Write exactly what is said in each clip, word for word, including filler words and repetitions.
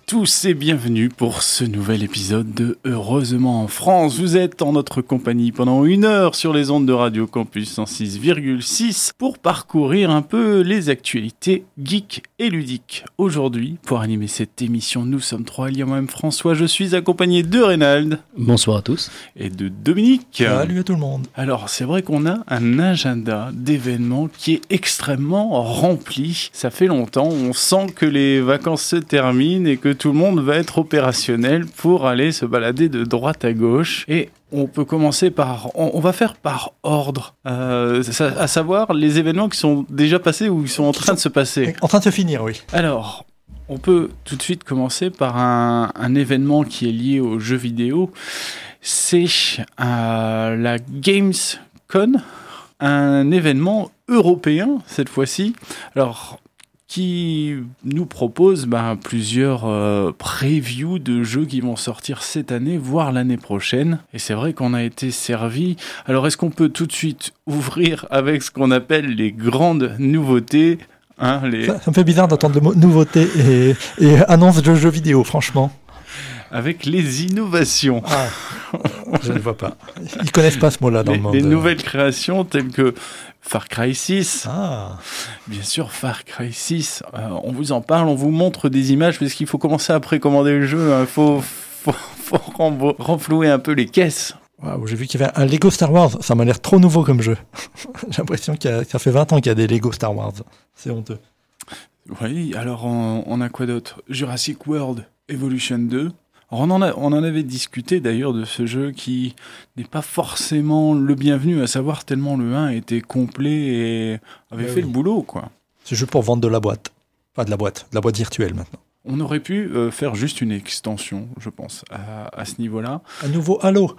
tous et bienvenue pour ce nouvel épisode de Heureusement en France. Vous êtes en notre compagnie pendant une heure sur les ondes de Radio Campus cent six virgule six pour parcourir un peu les actualités geeks et ludiques. Aujourd'hui, pour animer cette émission, nous sommes trois. Il y a moi-même François, je suis accompagné de Reynald. Bonsoir à tous. Et de Dominique. Salut à tout le monde. Alors, c'est vrai qu'on a un agenda d'événements qui est extrêmement rempli. Ça fait longtemps, on sent que les vacances se terminent et que tout le monde va être opérationnel pour aller se balader de droite à gauche. Et on peut commencer par... On, on va faire par ordre. Euh, ça, à savoir les événements qui sont déjà passés ou qui sont en train de se passer. En train de se finir, oui. Alors, on peut tout de suite commencer par un, un événement qui est lié aux jeux vidéo. C'est euh, la Gamescom, un événement européen cette fois-ci. Alors... qui nous propose bah, plusieurs euh, previews de jeux qui vont sortir cette année, voire l'année prochaine. Et c'est vrai qu'on a été servi. Alors, est-ce qu'on peut tout de suite ouvrir avec ce qu'on appelle les grandes nouveautés, hein, les... ça, ça me fait bizarre d'entendre le mot nouveauté et, et annonce de jeux vidéo, franchement. Avec les innovations. Ah, je ne vois pas. Ils connaissent pas ce mot-là dans les, le monde. Les nouvelles créations telles que Far Cry six. Ah. Bien sûr, Far Cry six. Euh, on vous en parle, on vous montre des images parce qu'il faut commencer à précommander le jeu. Il hein. faut, faut, faut renvo- renflouer un peu les caisses. Wow, j'ai vu qu'il y avait un Lego Star Wars. Ça m'a l'air trop nouveau comme jeu. J'ai l'impression que ça fait vingt ans qu'il y a des Lego Star Wars. C'est honteux. Oui, alors on, on a quoi d'autre ? Jurassic World Evolution deux. Alors on, en a, on en avait discuté d'ailleurs de ce jeu qui n'est pas forcément le bienvenu, à savoir tellement le un était complet et avait Mais fait oui. le boulot, quoi. C'est juste pour vendre de la boîte. Pas de la boîte, de la boîte virtuelle maintenant. On aurait pu euh, faire juste une extension, je pense, à, à ce niveau-là. Un nouveau Halo.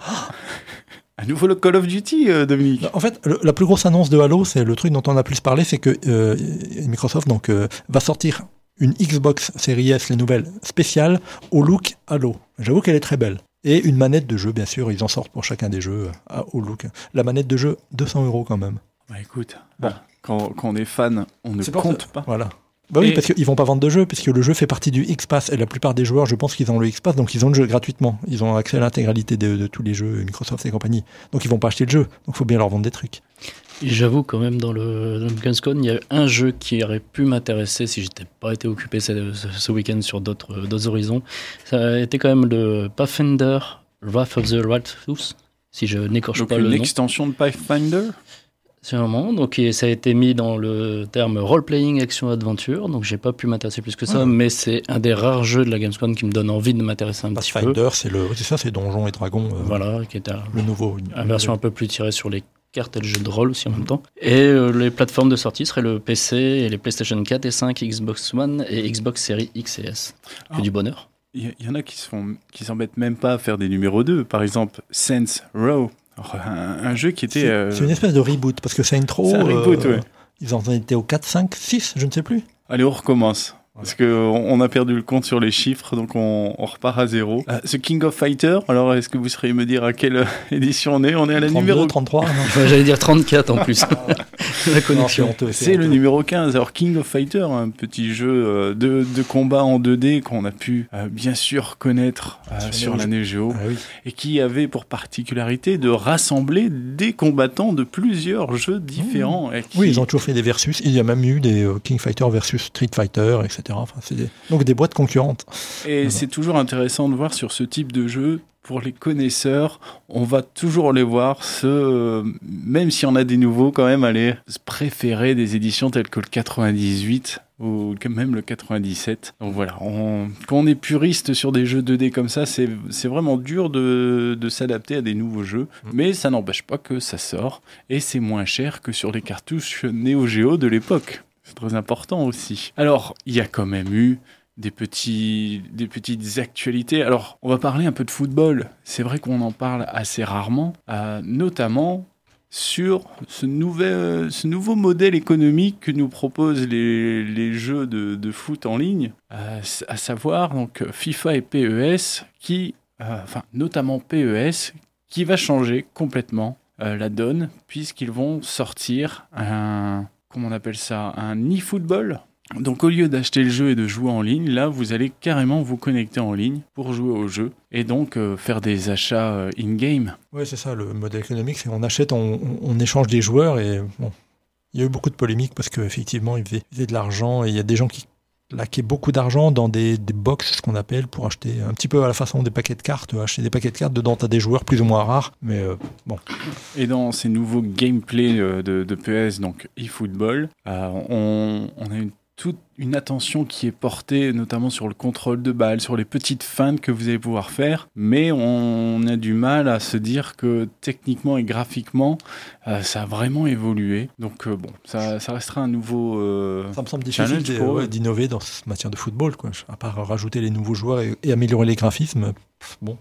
À nouveau le Call of Duty, euh, Dominique. En fait, le, la plus grosse annonce de Halo, c'est le truc dont on a plus parlé, c'est que euh, Microsoft donc, euh, va sortir une Xbox Series S, les nouvelles, spéciales, au look Halo. J'avoue qu'elle est très belle. Et une manette de jeu, bien sûr, ils en sortent pour chacun des jeux euh, au look. La manette de jeu, deux cents euros quand même. Bah écoute, Bon. ah, quand, quand on est fan, on ne C'est pour compte ça. pas. Voilà. Bah oui, Et- parce qu'ils vont pas vendre de jeu, puisque le jeu fait partie du X-Pass, et la plupart des joueurs, je pense qu'ils ont le X-Pass, donc ils ont le jeu gratuitement. Ils ont accès à l'intégralité de, de tous les jeux, Microsoft et compagnie. Donc ils vont pas acheter le jeu, donc il faut bien leur vendre des trucs. Et j'avoue quand même dans le, dans le Gamescom, il y a un jeu qui aurait pu m'intéresser si j'étais pas été occupé ce, ce, ce week-end sur d'autres, d'autres horizons. Ça a été quand même le Pathfinder Wrath of the Righteous, si je n'écorche Donc pas une le nom. extension de Pathfinder. Sûrement, donc et ça a été mis dans le terme role-playing action-adventure, donc j'ai pas pu m'intéresser plus que ça, Ouais. mais c'est un des rares jeux de la Gamescom qui me donne envie de m'intéresser un petit peu. Pathfinder, c'est, le, c'est ça, c'est Donjons et Dragons, euh, Voilà, qui est un, le nouveau. une version un peu plus tirée sur les cartes et le jeu de rôle aussi en même temps. Et euh, les plateformes de sortie seraient le P C et les PlayStation quatre et cinq, Xbox One et Xbox Series X et S. Que Ah. du bonheur. Il y, y en a qui se font, qui s'embêtent même pas à faire des numéros deux. Par exemple, Saints Row. Alors, un, un jeu qui était... C'est, euh, c'est une espèce de reboot, parce que Saints Row, C'est un reboot, ouais. ils en étaient au quatre, cinq, six, je ne sais plus. Allez, on recommence. Parce qu'on on a perdu le compte sur les chiffres, donc on, on repart à zéro. Euh, ce King of Fighter, alors est-ce que vous sauriez me dire à quelle euh, édition on est ? On est à la trente-deux, numéro... trente-trois, non. Enfin, j'allais dire trente-quatre en plus. La Non, connexion. c'est honteux, C'est le honteux. numéro quinze. Alors King of Fighter, un petit jeu euh, de, de combat en deux D qu'on a pu euh, bien sûr connaître euh, Sur sur Neo la Neo Geo. Ah oui. Et qui avait pour particularité de rassembler des combattants de plusieurs jeux différents. Et qui- Oui, ils ont toujours fait des versus. Il y a même eu des euh, King Fighter versus Street Fighter, et cetera. Enfin, c'est des... Donc des boîtes concurrentes. Et Voilà. c'est toujours intéressant de voir sur ce type de jeu, pour les connaisseurs, on va toujours les voir, ce, euh, même si on a des nouveaux, quand même, aller se préférer des éditions telles que le quatre-vingt-dix-huit ou que même le quatre-vingt-dix-sept. Donc voilà, on, quand on est puriste sur des jeux deux D comme ça, c'est, c'est vraiment dur de, de s'adapter à des nouveaux jeux, mais ça n'empêche pas que ça sort, et c'est moins cher que sur les cartouches Neo Geo de l'époque. C'est très important aussi. Alors, il y a quand même eu des, petits, des petites actualités. Alors, on va parler un peu de football. C'est vrai qu'on en parle assez rarement, euh, notamment sur ce, nouvel, ce nouveau modèle économique que nous proposent les, les jeux de, de foot en ligne, euh, à savoir donc, FIFA et P E S, qui, euh, enfin, notamment P E S, qui va changer complètement euh, la donne, puisqu'ils vont sortir un... comment on appelle ça, un e-football. Donc au lieu d'acheter le jeu et de jouer en ligne, là vous allez carrément vous connecter en ligne pour jouer au jeu et donc euh, faire des achats euh, in-game. Oui, c'est ça, le modèle économique, c'est on achète, on, on, on échange des joueurs et bon, il y a eu beaucoup de polémiques parce qu'effectivement ils faisaient, ils faisaient de l'argent et il y a des gens qui laquaient beaucoup d'argent dans des, des box, ce qu'on appelle, pour acheter un petit peu à la façon des paquets de cartes, acheter des paquets de cartes, dedans tu as des joueurs plus ou moins rares, mais euh, bon. Et dans ces nouveaux gameplay euh, de, de P E S, donc eFootball, euh, on, on a une toute une attention qui est portée notamment sur le contrôle de balle, sur les petites feintes que vous allez pouvoir faire, mais on a du mal à se dire que techniquement et graphiquement, euh, ça a vraiment évolué. Donc euh, bon, ça, ça restera un nouveau euh, ça me semble difficile challenge pour ouais, d'innover dans cette matière de football, quoi. À part rajouter les nouveaux joueurs et, et améliorer les graphismes. Pff, bon.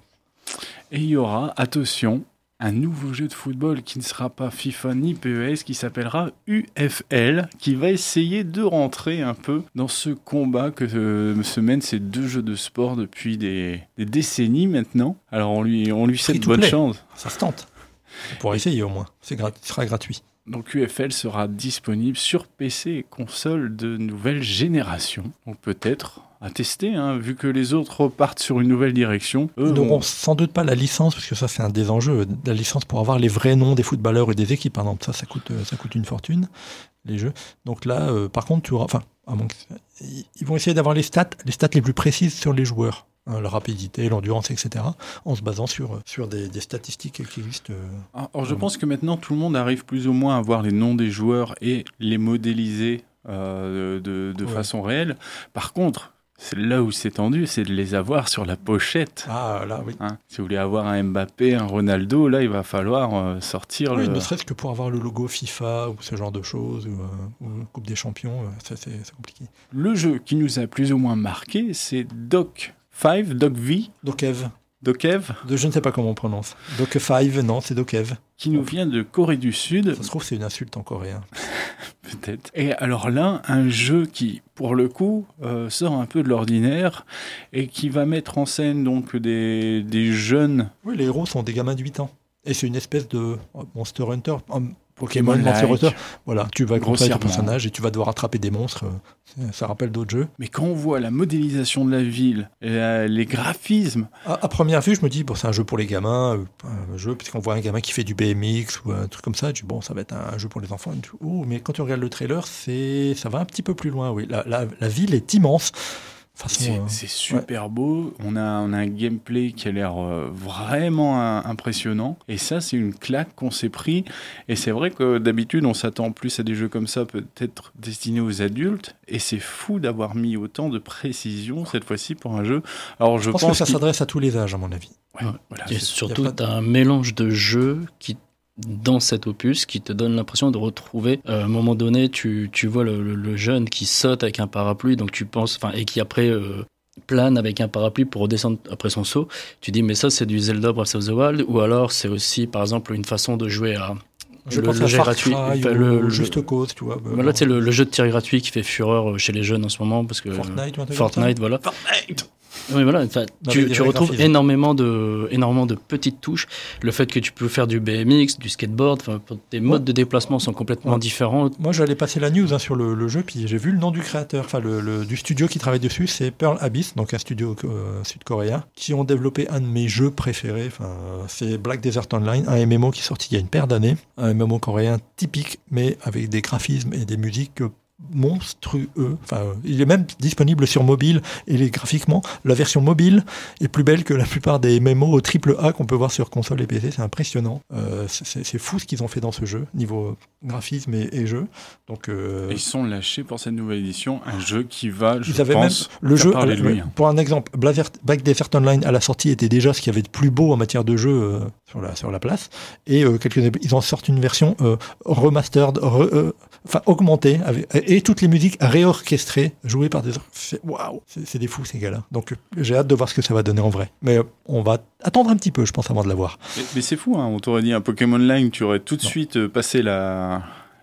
Et il y aura, attention, un nouveau jeu de football qui ne sera pas FIFA ni P E S, qui s'appellera U F L, qui va essayer de rentrer un peu dans ce combat que euh, se mènent ces deux jeux de sport depuis des, des décennies maintenant. Alors on lui, on lui souhaite bonne chance. Ça se tente. On pourra essayer au moins. C'est grat- ce sera gratuit. Donc U F L sera disponible sur P C et console de nouvelle génération. Donc peut-être à tester, hein, vu que les autres partent sur une nouvelle direction. Eux, Ils n'auront on... sans doute pas la licence, parce que ça c'est un des enjeux, la licence pour avoir les vrais noms des footballeurs et des équipes. Par exemple, ça, ça coûte, ça coûte une fortune, les jeux. Donc là, euh, par contre, tu auras, enfin, à mon... ils vont essayer d'avoir les stats, les stats les plus précises sur les joueurs. Hein, la rapidité, l'endurance, et cetera, en se basant sur, sur des, des statistiques qui existent. Euh, Alors, je pense que maintenant, tout le monde arrive plus ou moins à voir les noms des joueurs et les modéliser euh, de, de ouais. façon réelle. Par contre, c'est là où c'est tendu, c'est de les avoir sur la pochette. Ah, là, oui. Hein, si vous voulez avoir un Mbappé, un Ronaldo, là, il va falloir euh, sortir oui, le... ne serait-ce que pour avoir le logo FIFA ou ce genre de choses, ou, euh, ou Coupe des Champions, euh, ça, c'est, c'est compliqué. Le jeu qui nous a plus ou moins marqué, c'est Doc cinq, Doc V. Dokev. Dokev. De, je ne sais pas comment on prononce. Doc cinq, non, c'est Dokev. Qui nous vient de Corée du Sud. Ça se trouve, c'est une insulte en coréen. Peut-être. Et alors là, un jeu qui, pour le coup, euh, sort un peu de l'ordinaire et qui va mettre en scène donc des, des jeunes... Oui, les héros sont des gamins de huit ans. Et c'est une espèce de Monster Hunter... Um, Pokémon Monster Hunter, voilà, tu vas contrôler ton personnage et tu vas devoir attraper des monstres. Ça rappelle d'autres jeux. Mais quand on voit la modélisation de la ville, la, les graphismes... À, à première vue, je me dis, bon, c'est un jeu pour les gamins, un jeu, parce qu'on voit un gamin qui fait du B M X ou un truc comme ça, je dis, bon, ça va être un, un jeu pour les enfants. Oh, mais quand tu regardes le trailer, c'est, ça va un petit peu plus loin, oui. La, la, la ville est immense. Façon, c'est, euh, c'est super ouais. beau, on a, on a un gameplay qui a l'air euh, vraiment un, impressionnant, et ça c'est une claque qu'on s'est pris, et c'est vrai que d'habitude on s'attend plus à des jeux comme ça, peut-être destinés aux adultes, et c'est fou d'avoir mis autant de précision cette fois-ci pour un jeu. Alors je, je pense, pense que ça qu'il... s'adresse à tous les âges à mon avis. Ouais, ouais. Voilà, et surtout de... tu as un mélange de jeux qui dans cet opus qui te donne l'impression de retrouver euh, à un moment donné tu, tu vois le, le, le jeune qui saute avec un parapluie donc tu penses enfin et qui après euh, plane avec un parapluie pour redescendre après son saut, tu dis mais ça c'est du Zelda Breath of the Wild, ou alors c'est aussi par exemple une façon de jouer à je le, pense le à jeu gratuit, enfin, le, le juste cause, tu vois. Voilà, tu sais, le, le jeu de tir gratuit qui fait fureur chez les jeunes en ce moment parce que Fortnite, euh, Fortnite, voilà. Fortnite. Oui, voilà, tu, tu retrouves énormément de, énormément de petites touches. Le fait que tu peux faire du B M X, du skateboard, tes modes ouais. de déplacement sont complètement ouais. différents. Moi, j'allais passer la news hein, sur le, le jeu, puis j'ai vu le nom du créateur, enfin le, le, du studio qui travaille dessus, c'est Pearl Abyss, donc un studio euh, sud-coréen, qui ont développé un de mes jeux préférés. C'est Black Desert Online, un M M O qui est sorti il y a une paire d'années, un M M O coréen typique, mais avec des graphismes et des musiques monstrueux. Enfin, il est même disponible sur mobile et les, graphiquement, la version mobile est plus belle que la plupart des M M O triple A qu'on peut voir sur console et P C. C'est impressionnant. Euh, c'est, c'est fou ce qu'ils ont fait dans ce jeu, niveau graphisme et, et jeu. Donc, euh... Ils sont lâchés pour cette nouvelle édition, un jeu qui va, je Ils avaient pense, même le jeu. parler de lui. Pour un exemple, Black Desert Online à la sortie était déjà ce qu'il y avait de plus beau en matière de jeu euh, sur la sur la place. Et euh, quelques ils en sortent une version euh, remastered, re, euh, enfin augmentée, avec, et toutes les musiques réorchestrées, jouées par des... C'est, waouh, c'est, c'est des fous ces gars-là. Donc j'ai hâte de voir ce que ça va donner en vrai. Mais on va attendre un petit peu, je pense, avant de l'avoir. Mais, mais c'est fou, hein. On t'aurait dit un Pokémon Line, tu aurais tout de non. suite passé la...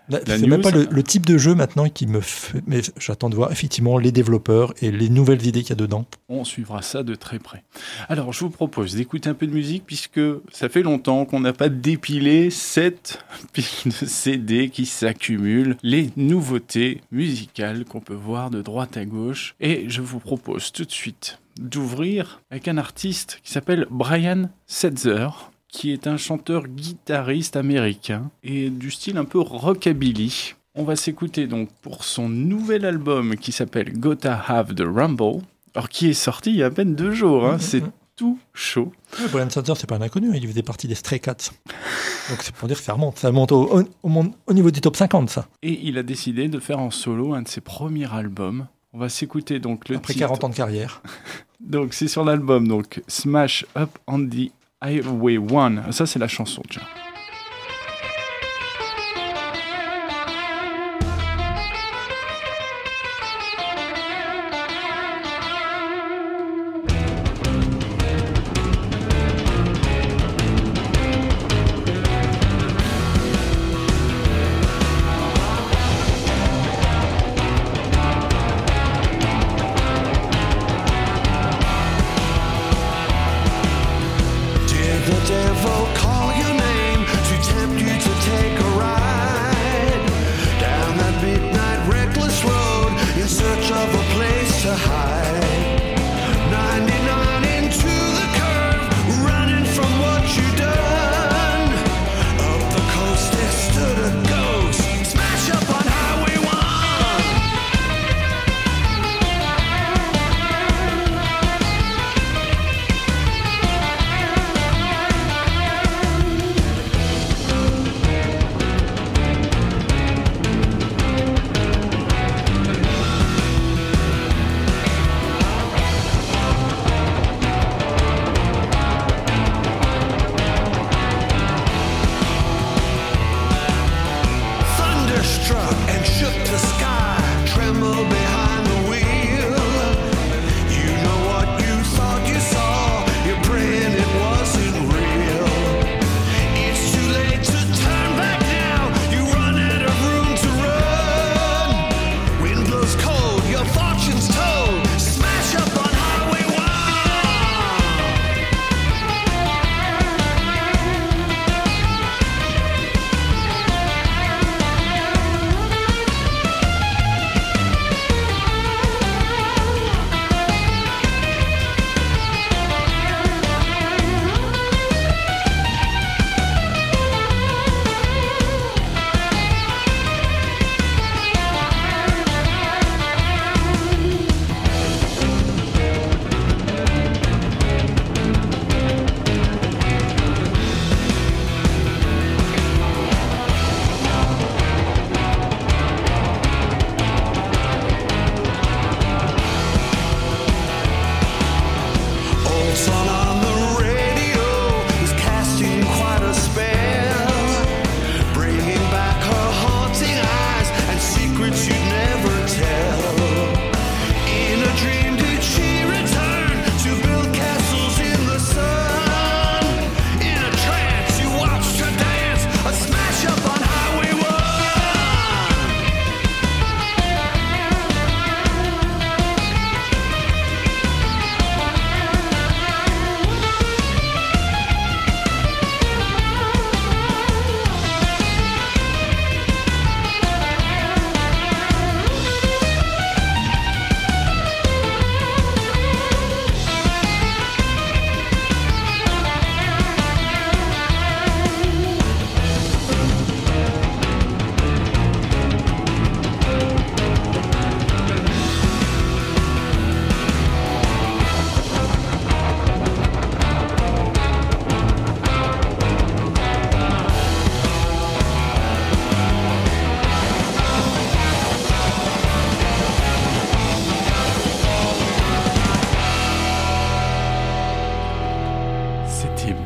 Là, La c'est news, même pas le, le type de jeu maintenant qui me fait... Mais j'attends de voir effectivement les développeurs et les nouvelles idées qu'il y a dedans. On suivra ça de très près. Alors, je vous propose d'écouter un peu de musique puisque ça fait longtemps qu'on n'a pas dépilé cette pile de C D qui s'accumulent, les nouveautés musicales qu'on peut voir de droite à gauche. Et je vous propose tout de suite d'ouvrir avec un artiste qui s'appelle Brian Setzer, qui est un chanteur-guitariste américain et du style un peu rockabilly. On va s'écouter donc pour son nouvel album qui s'appelle Gotta Have the Rumble, alors qui est sorti il y a à peine deux jours, hein. C'est tout chaud. Ouais, Brian Setzer, c'est pas un inconnu, il faisait partie des Stray Cats. Donc c'est pour dire que ça remonte, ça monte au, au, au, au niveau du top cinquante, ça. Et il a décidé de faire en solo un de ses premiers albums. On va s'écouter donc le Après titre. quarante ans de carrière. Donc c'est sur l'album, donc Smash Up on the Highway One. Ça c'est la chanson, tiens. Did the devil call your name?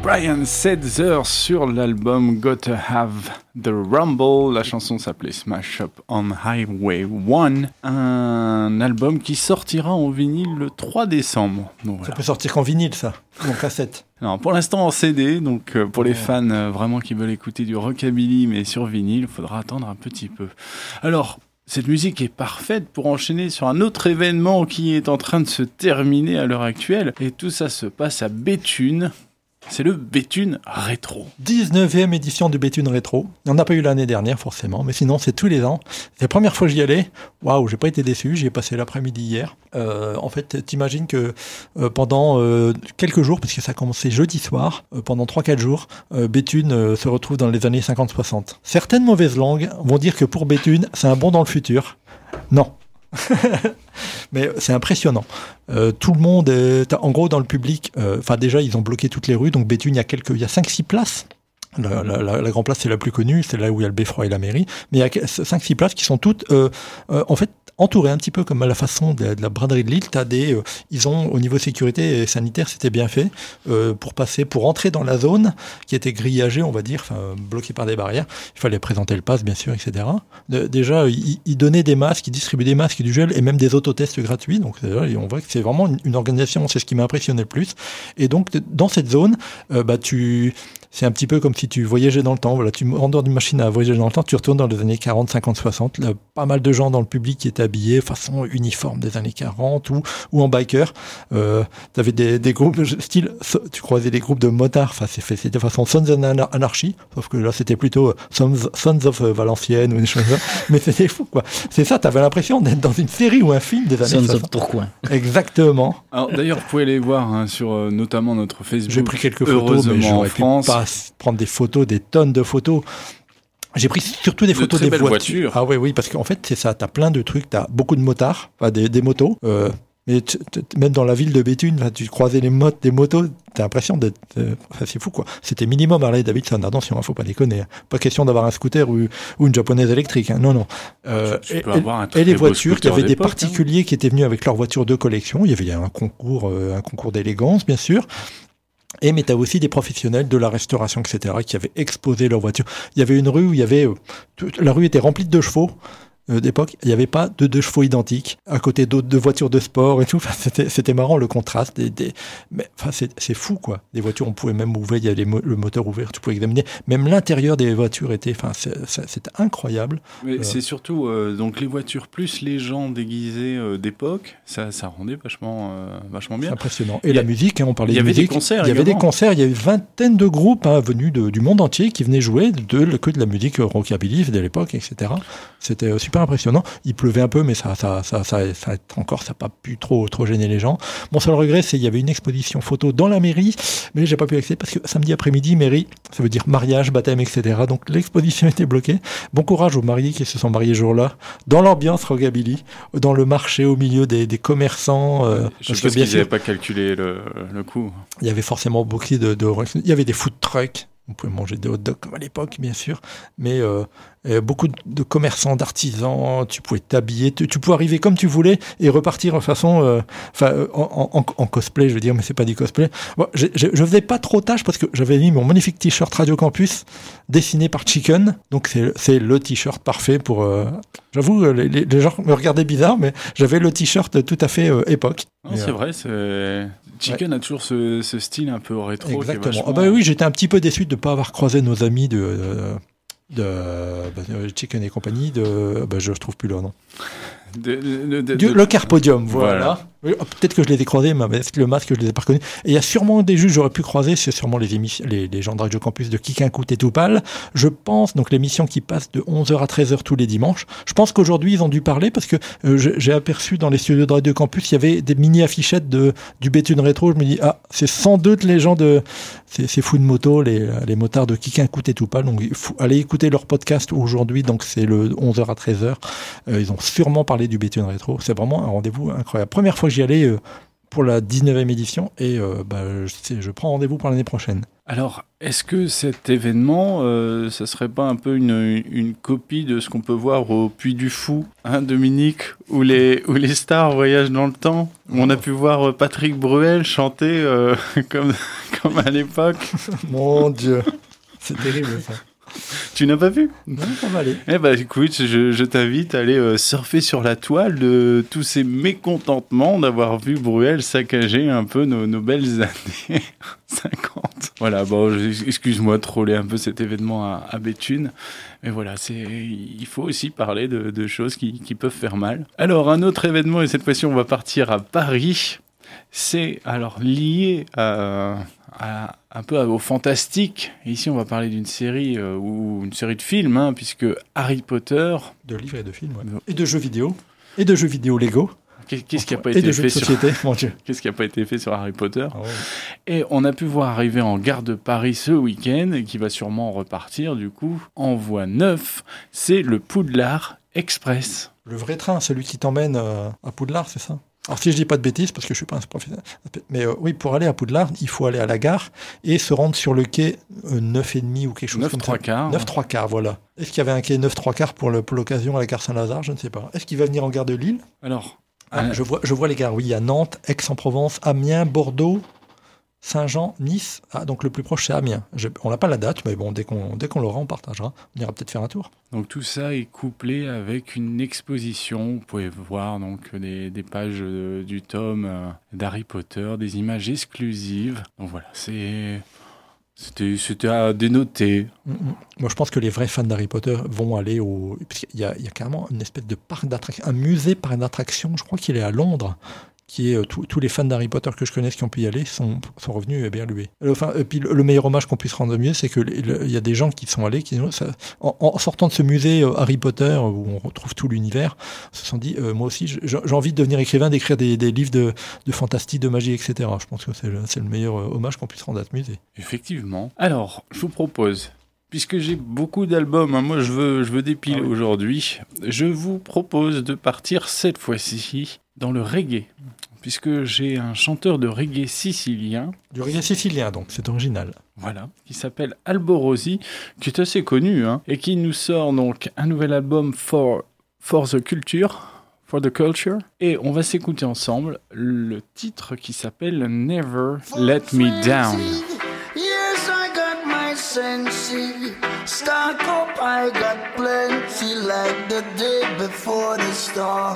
Brian Setzer sur l'album Gotta Have the Rumble. La chanson s'appelait Smash Up on Highway one. Un album qui sortira en vinyle le trois décembre. Donc, voilà. Ça peut sortir qu'en vinyle, ça, ou en cassette. Non, pour l'instant en C D, donc euh, pour les fans euh, vraiment qui veulent écouter du rockabilly mais sur vinyle, il faudra attendre un petit peu. Alors, cette musique est parfaite pour enchaîner sur un autre événement qui est en train de se terminer à l'heure actuelle. Et tout ça se passe à Béthune. C'est le Béthune Rétro. dix-neuvième édition du Béthune Rétro. On n'a pas eu l'année dernière, forcément, mais sinon, c'est tous les ans. C'est la première fois que j'y allais. Waouh, j'ai pas été déçu. J'y ai passé l'après-midi hier. Euh, en fait, t'imagines que euh, pendant euh, quelques jours, parce que ça a commencé jeudi soir, euh, pendant trois quatre jours, euh, Béthune euh, se retrouve dans les années cinquante soixante. Certaines mauvaises langues vont dire que pour Béthune, c'est un bond dans le futur. Non. Mais c'est impressionnant. Euh, tout le monde est, en gros, dans le public, enfin euh, déjà, ils ont bloqué toutes les rues. Donc Béthune, il y a quelques, il y a cinq six places. La, la, la, la grande place, c'est la plus connue, c'est là où il y a le beffroi et la mairie. Mais il y a cinq six places qui sont toutes, euh, euh, en fait, entourées un petit peu comme à la façon de, de la braderie de Lille. T'as des, euh, ils ont, au niveau sécurité et sanitaire, c'était bien fait, euh, pour passer, pour entrer dans la zone qui était grillagée, on va dire, enfin, bloquée par des barrières. Il fallait présenter le pass, bien sûr, et cetera. De, déjà, ils, ils donnaient des masques, ils distribuaient des masques et du gel et même des autotests gratuits. Donc, déjà, on voit que c'est vraiment une, une organisation, c'est ce qui m'a impressionné le plus. Et donc, dans cette zone, euh, bah, tu, c'est un petit peu comme si tu voyageais dans le temps. Voilà, tu en dehors d'une machine à voyager dans le temps, tu retournes dans les années quarante, cinquante, soixante. Là, pas mal de gens dans le public qui étaient habillés façon uniforme des années quarante ou, ou en biker. Euh, tu avais des, des groupes, style, tu croisais des groupes de motards. Enfin, c'est fait, c'était de façon Sons of Anarchy, sauf que là, c'était plutôt Sons, Sons of Valenciennes ou des choses comme ça. Mais c'était fou, quoi. C'est ça, tu avais l'impression d'être dans une série ou un film des années Sons soixante. of Tourcoing. Exactement. Alors, d'ailleurs, vous pouvez les voir hein, sur euh, notamment notre Facebook. J'ai pris quelques photos, mais j'aurais pu pas prendre des photos, des tonnes de photos. J'ai pris surtout des photos de très des belles voitures. voitures. Ah oui, oui, parce qu'en fait, c'est ça. T'as plein de trucs. T'as beaucoup de motards, enfin, des, des motos. Euh, mais t- t- même dans la ville de Béthune, tu croisais les motos, des motos. T'as l'impression d'être. Euh, enfin, c'est fou, quoi. C'était minimum Harley Davidson. Attention, hein, faut pas déconner. Pas question d'avoir un scooter ou, ou une japonaise électrique. Hein. Non, non. Euh, tu, tu et, peux avoir un et les beau voitures, il y avait des d'époque, particuliers hein. qui étaient venus avec leurs voitures de collection. Il y avait, il y avait un concours, euh, un concours d'élégance, bien sûr. Et mais tu as aussi des professionnels de la restauration, et cetera, qui avaient exposé leurs voitures. Il y avait une rue où il y avait... Euh, toute, la rue était remplie de deux chevaux euh, d'époque. Il n'y avait pas de deux chevaux identiques à côté d'autres de voitures de sport et tout. Enfin, c'était, c'était marrant, le contraste. Des, des... Mais, enfin, c'est, c'est fou, quoi. Des voitures, on pouvait même ouvrir, il y avait mo- le moteur ouvert, tu pouvais examiner. Même l'intérieur des voitures était... Enfin, c'est, c'est, c'était incroyable. Mais euh... c'est surtout euh, donc les voitures plus les gens déguisés euh, d'époque, ça, ça rendait vachement, euh, vachement bien. C'est impressionnant. Et la musique, hein, on parlait de musique. Il y avait des concerts. Il y avait des concerts. Il y avait une vingtaine de groupes hein, venus de, du monde entier qui venaient jouer de, de, que de la musique rockabilly de l'époque, et cetera. C'était euh, super impressionnant. Il pleuvait un peu, mais ça, ça, ça, ça, ça encore, ça n'a pas pu trop, trop gêner les gens. Mon seul regret, c'est qu'il y avait une exposition photo dans la mairie, mais j'ai pas pu accéder parce que samedi après-midi, mairie, ça veut dire mariage, baptême, et cetera. Donc l'exposition était bloquée. Bon courage aux mariés qui se sont mariés ce jour-là, dans l'ambiance rockabilly, dans le marché au milieu des, des commerçants. Euh, je parce sais que qu'ils n'avaient pas calculé le, le coût. Il y avait forcément beaucoup de, de, il y avait des food trucks. On pouvait manger des hot dogs comme à l'époque, bien sûr, mais euh, beaucoup de commerçants, d'artisans, tu pouvais t'habiller, tu, tu pouvais arriver comme tu voulais et repartir de façon, euh, enfin, en, en, en cosplay, je veux dire, mais c'est pas du cosplay. Bon, je, je, je faisais pas trop tâche parce que j'avais mis mon magnifique t-shirt Radio Campus dessiné par Chicken, donc c'est, c'est le t-shirt parfait pour. Euh, j'avoue, les, les, les gens me regardaient bizarre, mais j'avais le t-shirt tout à fait euh, époque. Non, c'est euh, vrai, c'est... Chicken ouais. a toujours ce, ce style un peu rétro. Exactement. Qui est vachement... Ah bah oui, j'étais un petit peu déçu de ne pas avoir croisé nos amis de, de, de, de Chicken et compagnie. De, bah je ne trouve plus leur nom. De, de, de, du, de... Le Carpodium, voilà. voilà. Peut-être que je les ai croisés, mais le masque, je les ai pas reconnus. Et il y a sûrement des juges que j'aurais pu croiser, c'est sûrement les, émissions, les, les gens de Radio Campus de Kikinkout et Toupal. Je pense, donc l'émission qui passe de onze heures à treize heures tous les dimanches. Je pense qu'aujourd'hui, ils ont dû parler parce que euh, j'ai aperçu dans les studios de Radio Campus, il y avait des mini-affichettes de, du Béthune Rétro. Je me dis, ah, c'est sans doute les gens de, c'est, c'est fou de moto, les, les motards de Kikinkout et Toupal. Donc, il faut aller écouter leur podcast aujourd'hui. Donc, c'est le onze heures à treize heures. Euh, ils ont sûrement parlé du Béthune Rétro. C'est vraiment un rendez-vous incroyable. Première fois que j'y allais, euh, pour la dix-neuvième édition et euh, bah, je, je prends rendez-vous pour l'année prochaine. Alors, est-ce que cet événement, euh, ça serait pas un peu une, une copie de ce qu'on peut voir au Puy du Fou, hein, Dominique, où les, où les stars voyagent dans le temps, où on a pu voir Patrick Bruel chanter euh, comme, comme à l'époque. Mon Dieu, c'est terrible ça. Tu n'as pas vu ? Non, ça va aller. Eh ben, écoute, je, je t'invite à aller euh, surfer sur la toile de tous ces mécontentements d'avoir vu Bruel saccager un peu nos, nos belles années cinquante. Voilà, bon, je, excuse-moi de troller un peu cet événement à, à Béthune. Mais voilà, c'est, il faut aussi parler de, de choses qui, qui peuvent faire mal. Alors, un autre événement, et cette fois-ci, on va partir à Paris. C'est alors lié à, à, un peu au fantastique. Ici, on va parler d'une série euh, ou une série de films, hein, puisque Harry Potter... De livres et de films, ouais. Et de jeux vidéo. Et de jeux vidéo Lego. Qu'est-ce qui n'a pas été de fait jeux de société, sur... mon Dieu. Qu'est-ce qui n'a pas été fait sur Harry Potter? Oh. Et on a pu voir arriver en gare de Paris ce week-end, et qui va sûrement repartir du coup en voie neuf, c'est le Poudlard Express. Le vrai train, celui qui t'emmène euh, à Poudlard, c'est ça? Alors si je dis pas de bêtises, parce que je suis pas un professionnel, mais euh, oui, pour aller à Poudlard, il faut aller à la gare et se rendre sur le quai euh, neuf et demi ou quelque chose neuf comme trois ça. quarts. neuf trois quarts, voilà. Est-ce qu'il y avait un quai neuf trois quarts pour, le, pour l'occasion à la gare Saint-Lazare? Je ne sais pas. Est-ce qu'il va venir en gare de Lille? Alors, ah, euh... je, vois, je vois les gares, oui, à Nantes, Aix-en-Provence, Amiens, Bordeaux, Saint-Jean, Nice. Ah, donc le plus proche, c'est Amiens. Je, on n'a pas la date, mais bon, dès qu'on, dès qu'on l'aura, on partagera. On ira peut-être faire un tour. Donc tout ça est couplé avec une exposition. Vous pouvez voir donc des, des pages euh, du tome euh, d'Harry Potter, des images exclusives. Donc voilà, c'est... C'était, c'était à dénoter. Mmh, mmh. Moi, je pense que les vrais fans d'Harry Potter vont aller au... Parce qu'il y a, il y a carrément une espèce de parc d'attractions, un musée parc d'attractions, je crois qu'il est à Londres, qui est euh, tout, tous les fans d'Harry Potter que je connaisse qui ont pu y aller sont, sont revenus bien loués. Enfin, et puis le, le meilleur hommage qu'on puisse rendre mieux, c'est qu'il y a des gens qui sont allés, qui, ça, en, en sortant de ce musée euh, Harry Potter, où on retrouve tout l'univers, se sont dit, euh, moi aussi, j'ai, j'ai envie de devenir écrivain, d'écrire des, des livres de, de fantastique, de magie, et cetera. Je pense que c'est le, c'est le meilleur euh, hommage qu'on puisse rendre à ce musée. Effectivement. Alors, je vous propose... Puisque j'ai beaucoup d'albums, hein, moi je veux, je veux dépiler ah oui. aujourd'hui, je vous propose de partir cette fois-ci dans le reggae. Puisque j'ai un chanteur de reggae sicilien. Du reggae sicilien, donc, c'est original. Voilà, qui s'appelle Alborosi, qui est assez connu, hein, et qui nous sort donc un nouvel album for, for the Culture. For the Culture. Et on va s'écouter ensemble le titre qui s'appelle Never Let Me Down. Sensi, stock up, I got plenty like the day before the storm.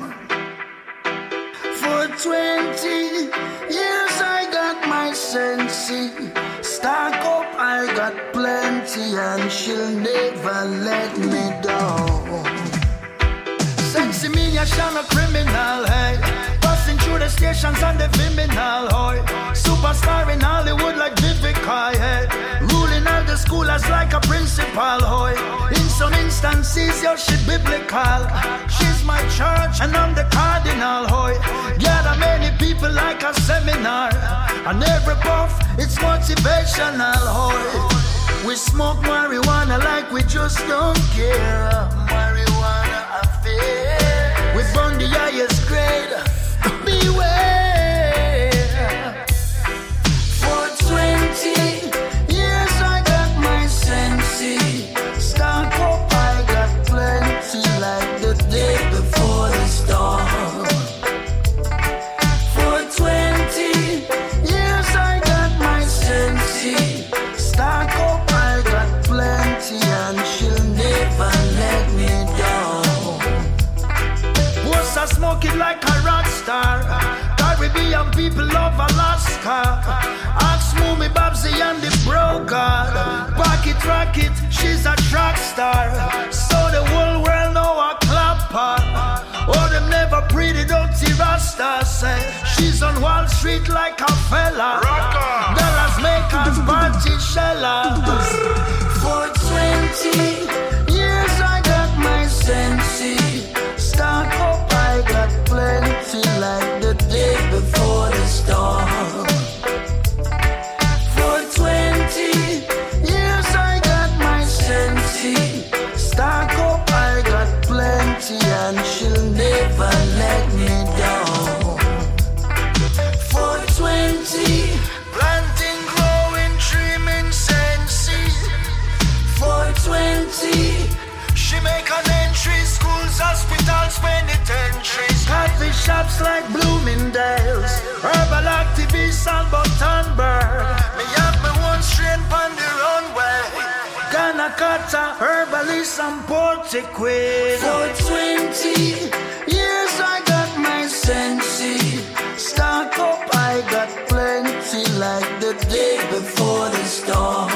For twenty years I got my sensi, stock up, I got plenty and she'll never let me down. Sensi me a shine a criminal, hey, passing through the stations on the criminal, hey, superstar in Hollywood like Vivica, hey. All the schoolers like a principal, hoy. In some instances, yo, she biblical. She's my church and I'm the cardinal, hoy. Gather many people like a seminar. And every puff, it's motivational, hoy. We smoke marijuana like we just don't care. Marijuana affair. We burn the highest grade. Beware. For twenty stock up, I got plenty like the day before the storm. For twenty years I got my sensi. Stock up, I got plenty and she'll never let me down. Was I smoking like a rock star? Caribbean people love Alaska. Ask Moomy Babsy and the bro god. Pocket rocket, she's a track star. So the whole world know a clapper. Oh, them never pretty dirty Rasta say. She's on Wall Street like a fella. Dollars make us party shellers. For twenty years I got my sensi. Stock up, I got plenty like the day before the storm. For twenty years I got my sensi. Stock up, I got plenty and she'll never let me down. shops like Bloomingdale's, herbal activists and Buttonberg. Me have me one strain on the runway. Ganakata, herbalist and Portiquid. For twenty years I got my sensi. Stock up, I got plenty like the day before the storm.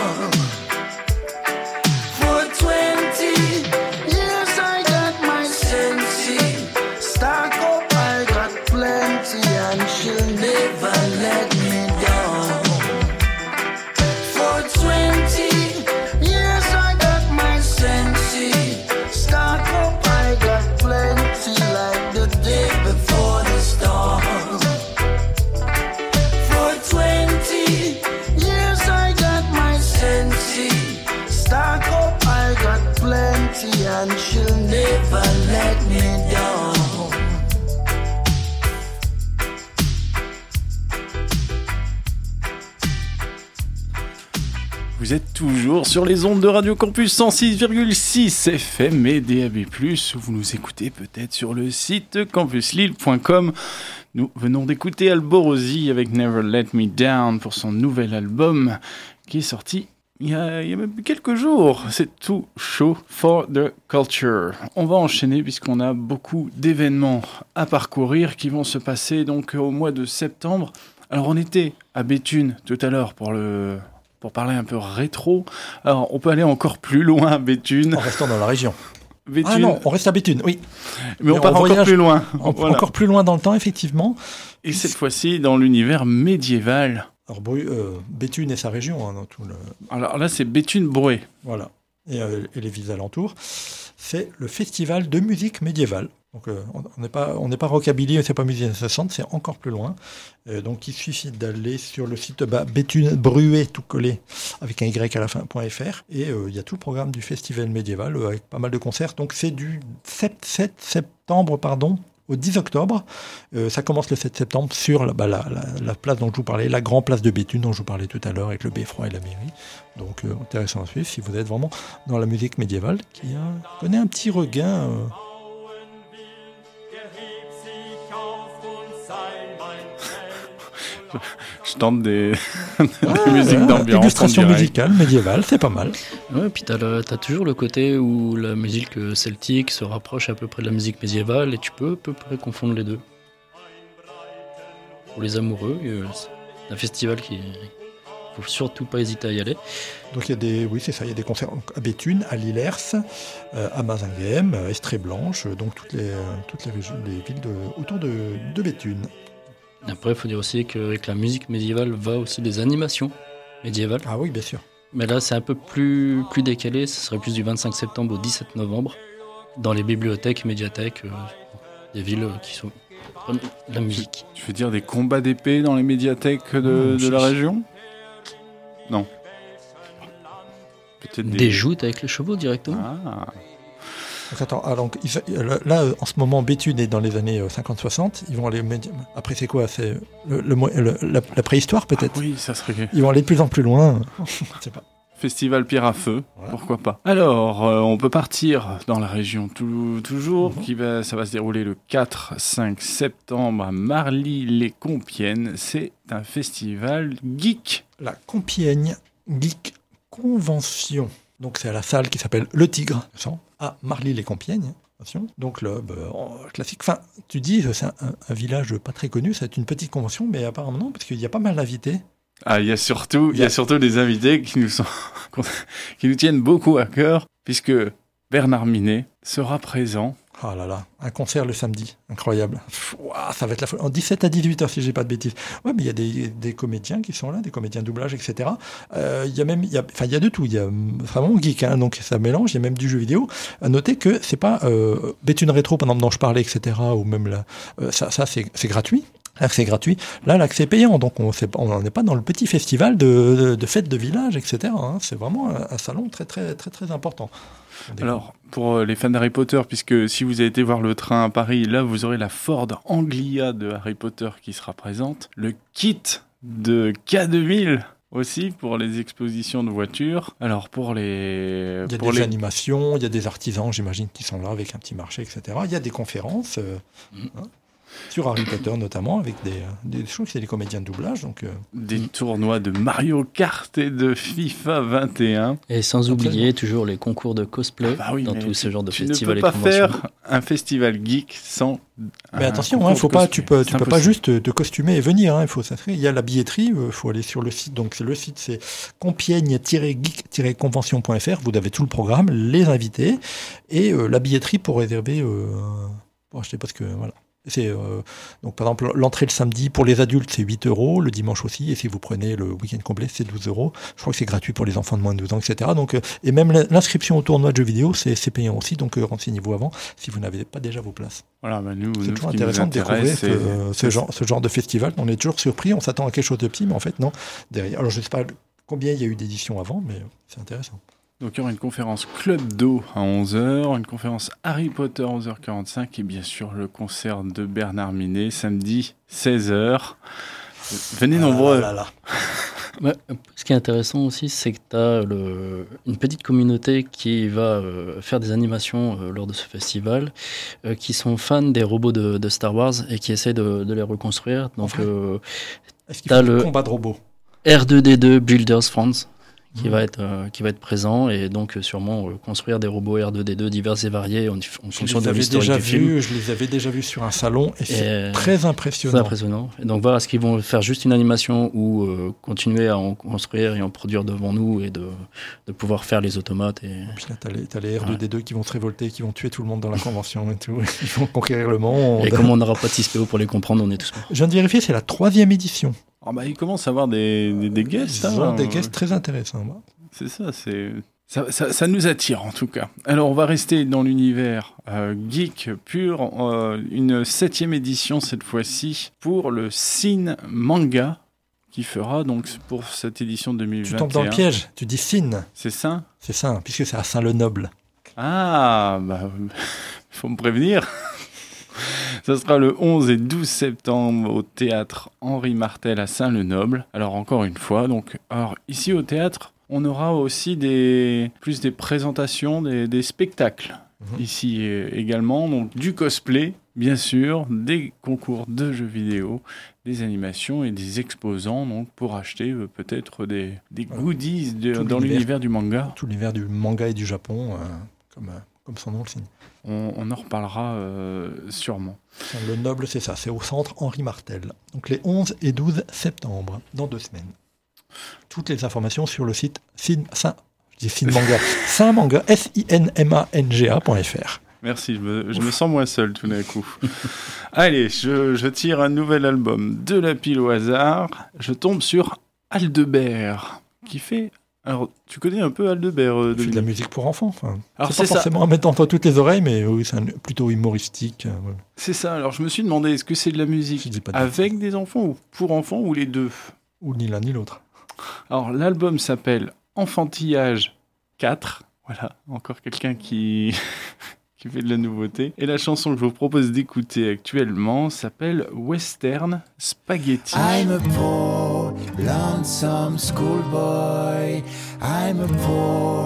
For twenty years I got my sensi. Stock up, I got plenty and she'll never let me down. For twenty years I got my sensi. Stock up, I got plenty like the day before the storm. For twenty years I got my sensi. Stock up, I got plenty and she'll never let me down. Vous êtes toujours sur les ondes de Radio Campus cent six virgule six F M et D A B plus, ou vous nous écoutez peut-être sur le site campus lille point com. Nous venons d'écouter Alborosi avec Never Let Me Down pour son nouvel album qui est sorti il y a, il y a même quelques jours. C'est tout chaud for the culture. On va enchaîner puisqu'on a beaucoup d'événements à parcourir qui vont se passer donc au mois de septembre. Alors on était à Béthune tout à l'heure pour le... pour parler un peu rétro. Alors, on peut aller encore plus loin à Béthune. En restant dans la région. Béthune. Ah non, on reste à Béthune, oui. Mais, Mais on part encore plus loin. En, voilà. Encore plus loin dans le temps, effectivement. Et cette fois-ci, dans l'univers médiéval. Alors, euh, Béthune et sa région. Hein, dans tout le... Alors là, c'est Béthune-Brouet. Voilà. Et, euh, et les villes alentours. C'est le festival de musique médiévale. Donc, euh, on n'est pas, on n'est pas rockabilly, c'est pas musique soixante, c'est encore plus loin. Euh, donc, il suffit d'aller sur le site bah, Béthune Bruet, tout collé, avec un Y à la fin, .fr. Et euh, il y a tout le programme du festival médiéval, euh, avec pas mal de concerts. Donc, c'est du sept septembre, pardon, au dix octobre. Euh, ça commence le sept septembre sur la, bah, la, la, la place dont je vous parlais, la grande place de Béthune dont je vous parlais tout à l'heure, avec le beffroi et la mairie. Donc, euh, intéressant à suivre si vous êtes vraiment dans la musique médiévale, qui euh, connaît un petit regain... Euh, Je tente des, des ah, musiques ouais, d'ambiance. Illustration musicale, médiévale, c'est pas mal. Ouais, puis t'as, le, t'as toujours le côté où la musique celtique se rapproche à peu près de la musique médiévale et tu peux à peu près confondre les deux. Pour les amoureux, euh, c'est un festival qui... faut surtout pas hésiter à y aller. Donc il y a des, oui c'est ça, il y a des concerts à Béthune, à Lillers, euh, à Mazinguem, à Estrée-Blanche, donc toutes les, toutes les, régions, les villes de, autour de, de Béthune. Après, il faut dire aussi qu'avec la musique médiévale va aussi des animations médiévales. Ah oui, bien sûr. Mais là, c'est un peu plus, plus décalé. Ce serait plus du vingt-cinq septembre au dix-sept novembre, dans les bibliothèques, médiathèques, euh, des villes qui sont la musique. Tu veux dire des combats d'épée dans les médiathèques de, mmh, de la région ? Non. Peut-être des... des joutes avec les chevaux directement. Ah. Donc, attends, alors, là, en ce moment, Béthune est dans les années cinquante soixante. Ils vont aller. Après, c'est quoi ? C'est le, le, le, la, la préhistoire, peut-être ? Ah oui, ça serait. Ils vont aller de plus en plus loin. Je sais pas. Festival Pierre à Feu, voilà. Pourquoi pas. Alors, euh, on peut partir dans la région tout, toujours. Mm-hmm. Qui va, ça va se dérouler le quatre cinq septembre à Marly-les-Compiègnes. C'est un festival geek. La Compiègne Geek Convention. Donc, c'est à la salle qui s'appelle Le Tigre, à Marly-les-Compiègnes. Donc, le bah, classique. Enfin, tu dis, c'est un, un village pas très connu, c'est une petite convention, mais apparemment non, parce qu'il y a pas mal d'invités. Ah, il y a surtout, il y a surtout des invités qui nous sont, qui nous tiennent beaucoup à cœur, puisque Bernard Minet sera présent. Ah là là, un concert le samedi, incroyable. Ouah, ça va être la folie. En dix-sept à dix-huit heures, si j'ai pas de bêtises. Ouais, mais il y a des, des comédiens qui sont là, des comédiens doublage, et cetera. Euh, il y a même, il y a, enfin, il y a de tout. Il y a vraiment geek, hein, donc ça mélange. Il y a même du jeu vidéo. À noter que c'est pas euh, Béthune Rétro, pendant dont je parlais, et cetera. Ou même là, euh, ça, ça c'est, c'est gratuit. L'accès gratuit. Là, l'accès payant. Donc, on n'est pas dans le petit festival de, de, de fêtes de village, et cetera. Hein. C'est vraiment un, un salon très, très, très, très important. Alors, pour les fans d'Harry Potter, puisque si vous avez été voir le train à Paris, là, vous aurez la Ford Anglia de Harry Potter qui sera présente. Le kit de K deux mille aussi pour les expositions de voitures. Alors, pour les... Il y a pour des les... animations, il y a des artisans, j'imagine, qui sont là avec un petit marché, et cetera. Il y a des conférences. Euh, mmh. hein. Sur Harry Potter notamment, avec des, des choses, c'est des comédiens de doublage. Donc, euh... Des tournois de Mario Kart et de FIFA vingt et un. Et sans oublier toujours les concours de cosplay ah bah oui, dans tout ce genre de festivals et conventions. Tu ne peux pas conventions. faire un festival geek sans. Mais attention, il hein, faut pas, tu peux, tu peux pas juste te costumer et venir. Il hein, faut s'inscrire. Il y a la billetterie, il faut aller sur le site. Donc le site c'est compiègne tiret geek tiret convention point f r. Vous avez tout le programme, les invités et euh, la billetterie pour réserver. Euh, pour acheter parce que voilà. C'est, euh, donc par exemple l'entrée le samedi pour les adultes c'est huit euros, le dimanche aussi, et si vous prenez le week-end complet c'est douze euros. Je crois que c'est gratuit pour les enfants de moins de douze ans, et cetera. Donc, euh, et même l'inscription au tournoi de jeux vidéo c'est, c'est payant aussi, donc euh, renseignez-vous avant si vous n'avez pas déjà vos places. Voilà, bah nous, c'est nous, toujours intéressant de découvrir ce, euh, ce, genre, ce genre de festival. On est toujours surpris, on s'attend à quelque chose de petit, mais en fait non. Derrière. Alors je ne sais pas combien il y a eu d'éditions avant, mais c'est intéressant. Donc il y aura une conférence Club d'eau à onze heures, une conférence Harry Potter à onze heures quarante-cinq et bien sûr le concert de Bernard Minet samedi seize heures. Venez ah nombreux. Là, là, là. Ouais, ce qui est intéressant aussi, c'est que tu as le, une petite communauté qui va euh, faire des animations euh, lors de ce festival, euh, qui sont fans des robots de, de Star Wars et qui essaient de, de les reconstruire. Donc, euh, est-ce qu'il faut le combat de robots R deux D deux Builders France qui, mmh. va être, euh, qui va être présent et donc euh, sûrement euh, construire des robots R deux D deux divers et variés en, en fonction de l'historique du film. Je les avais déjà vus sur un salon et, et c'est très impressionnant. C'est impressionnant. Et donc voilà, est-ce qu'ils vont faire juste une animation ou euh, continuer à en construire et en produire devant nous et de, de pouvoir faire les automates. Et, et puis là, t'as les, t'as les R deux D deux ouais. qui vont se révolter, qui vont tuer tout le monde dans la convention et tout. Ils vont conquérir le monde. Et comme on n'aura pas de six P O pour les comprendre, on est tous morts. Je viens de vérifier, c'est la troisième édition. Oh bah, il commence à avoir des, des, des guests. Hein, des guests très intéressants. Bah. C'est ça, c'est... Ça, ça, ça nous attire en tout cas. Alors on va rester dans l'univers euh, geek pur, euh, une septième édition cette fois-ci pour le Cine Manga qui fera donc pour cette édition deux mille vingt et un. Tu tombes dans le piège, tu dis Cine. C'est ça ? C'est ça, puisque c'est à Saint-Lenoble. Ah, bah, faut me prévenir. Ça sera le onze et douze septembre au théâtre Henri Martel à Saint-Lenoble. Alors encore une fois, donc, alors ici au théâtre, on aura aussi des, plus des présentations, des, des spectacles. Mmh. Ici également, donc du cosplay, bien sûr, des concours de jeux vidéo, des animations et des exposants donc, pour acheter euh, peut-être des, des goodies de, dans l'univers du manga. Tout l'univers du manga et du Japon, euh, comme, euh, comme son nom le signe. On, on en reparlera euh, sûrement. Le Noble, c'est ça, c'est au centre Henri Martel. Donc les onze et douze septembre, dans deux semaines. Toutes les informations sur le site Cine, Saint, je dis Cine Manga, Saint Manga, S I N M A N G A point F R. Merci, je me, je me sens moins seul tout d'un coup. Allez, je, je tire un nouvel album de la pile au hasard. Je tombe sur Aldebert, qui fait... Alors, tu connais un peu Aldebert euh, de la musique pour enfants. Enfin, alors, c'est, c'est pas forcément ça. À mettre entre toutes les oreilles, mais oui, c'est un, plutôt humoristique. Euh, ouais. C'est ça. Alors, je me suis demandé, est-ce que c'est de la musique de avec des enfants ou pour enfants ou les deux ? Ou ni l'un ni l'autre. Alors, l'album s'appelle Enfantillage quatre. Voilà, encore quelqu'un qui... qui fait de la nouveauté. Et la chanson que je vous propose d'écouter actuellement s'appelle Western Spaghetti. I'm a poor, lonesome schoolboy. I'm a poor,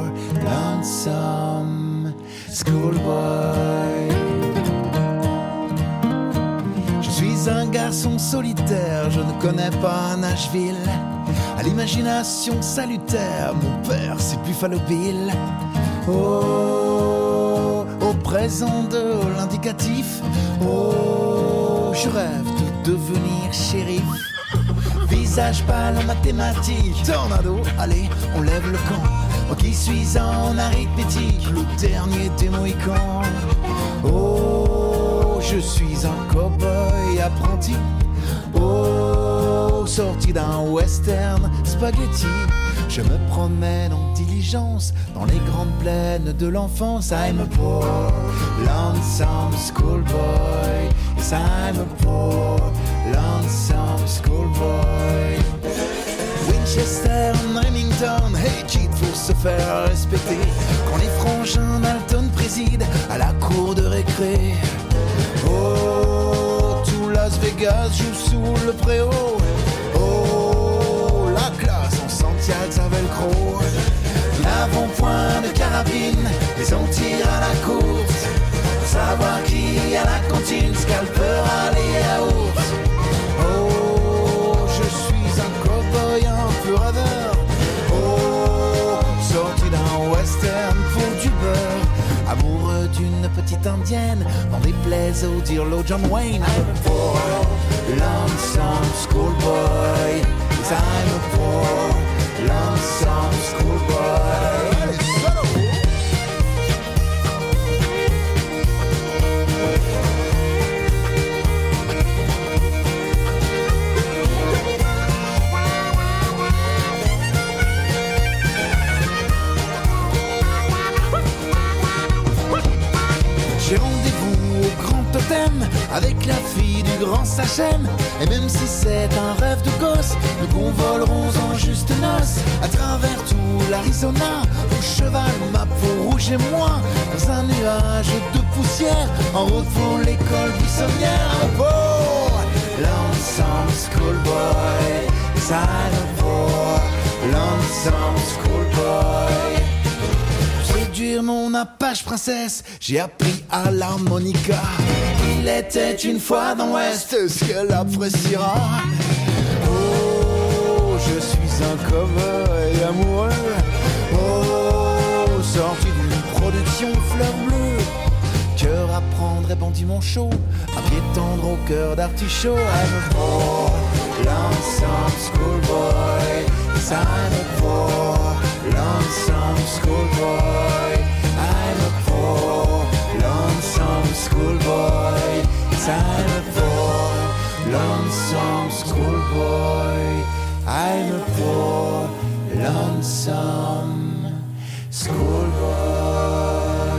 lonesome schoolboy. Je suis un garçon solitaire, je ne connais pas Nashville. À l'imagination salutaire, mon père c'est Buffalo Bill. Oh, au présent de l'indicatif, oh, je rêve de devenir shérif. Visage pâle en mathématiques, tornado, allez, on lève le camp. Moi qui suis en arithmétique, le dernier des Mohicans. Oh, je suis un cow-boy apprenti. Oh, sorti d'un western spaghetti. Je me promène en diligence dans les grandes plaines de l'enfance. I'm a poor, lonesome schoolboy. Yes, I'm a poor, lonesome schoolboy. Winchester, Remington, hey kid, faut se faire respecter. Quand les frangins Dalton président à la cour de récré. Oh, tout Las Vegas joue sous le préau. Oh, la classe en Santiago à velcro. L'avant-point de carabine, les on tire à la course. Pour savoir qui à la cantine, scalpeur allié ferme pour du beurre. Amoureux d'une petite indienne, n'en déplaise au dire l'eau John Wayne. I'm a poor, lonesome schoolboy. Yes, I'm a poor, lonesome schoolboy. J'ai rendez-vous au grand totem avec la fille du grand Sachem. Et même si c'est un rêve de gosse, nous convolerons en juste noces à travers tout l'Arizona. Au cheval, ma peau rouge et moi, dans un nuage de poussière, en route pour l'école buissonnière. I'm a poor, lonesome schoolboy. Yes, I'm a poor, lonesome schoolboy. Séduire mon apache princesse, j'ai appris à l'harmonica. Il était une fois dans l'Ouest, ce qu'elle appréciera. Oh, je suis un cow-boy amoureux. Oh, sorti d'une production fleur bleue. Cœur à prendre et bandit mon chaud, un pied tendre au cœur d'artichaut. I'm a poor, lonesome schoolboy. Yes, I'm a poor, lonesome schoolboy. I'm a poor, lonesome schoolboy. Yes, I'm a poor, lonesome schoolboy. I'm a poor, lonesome schoolboy.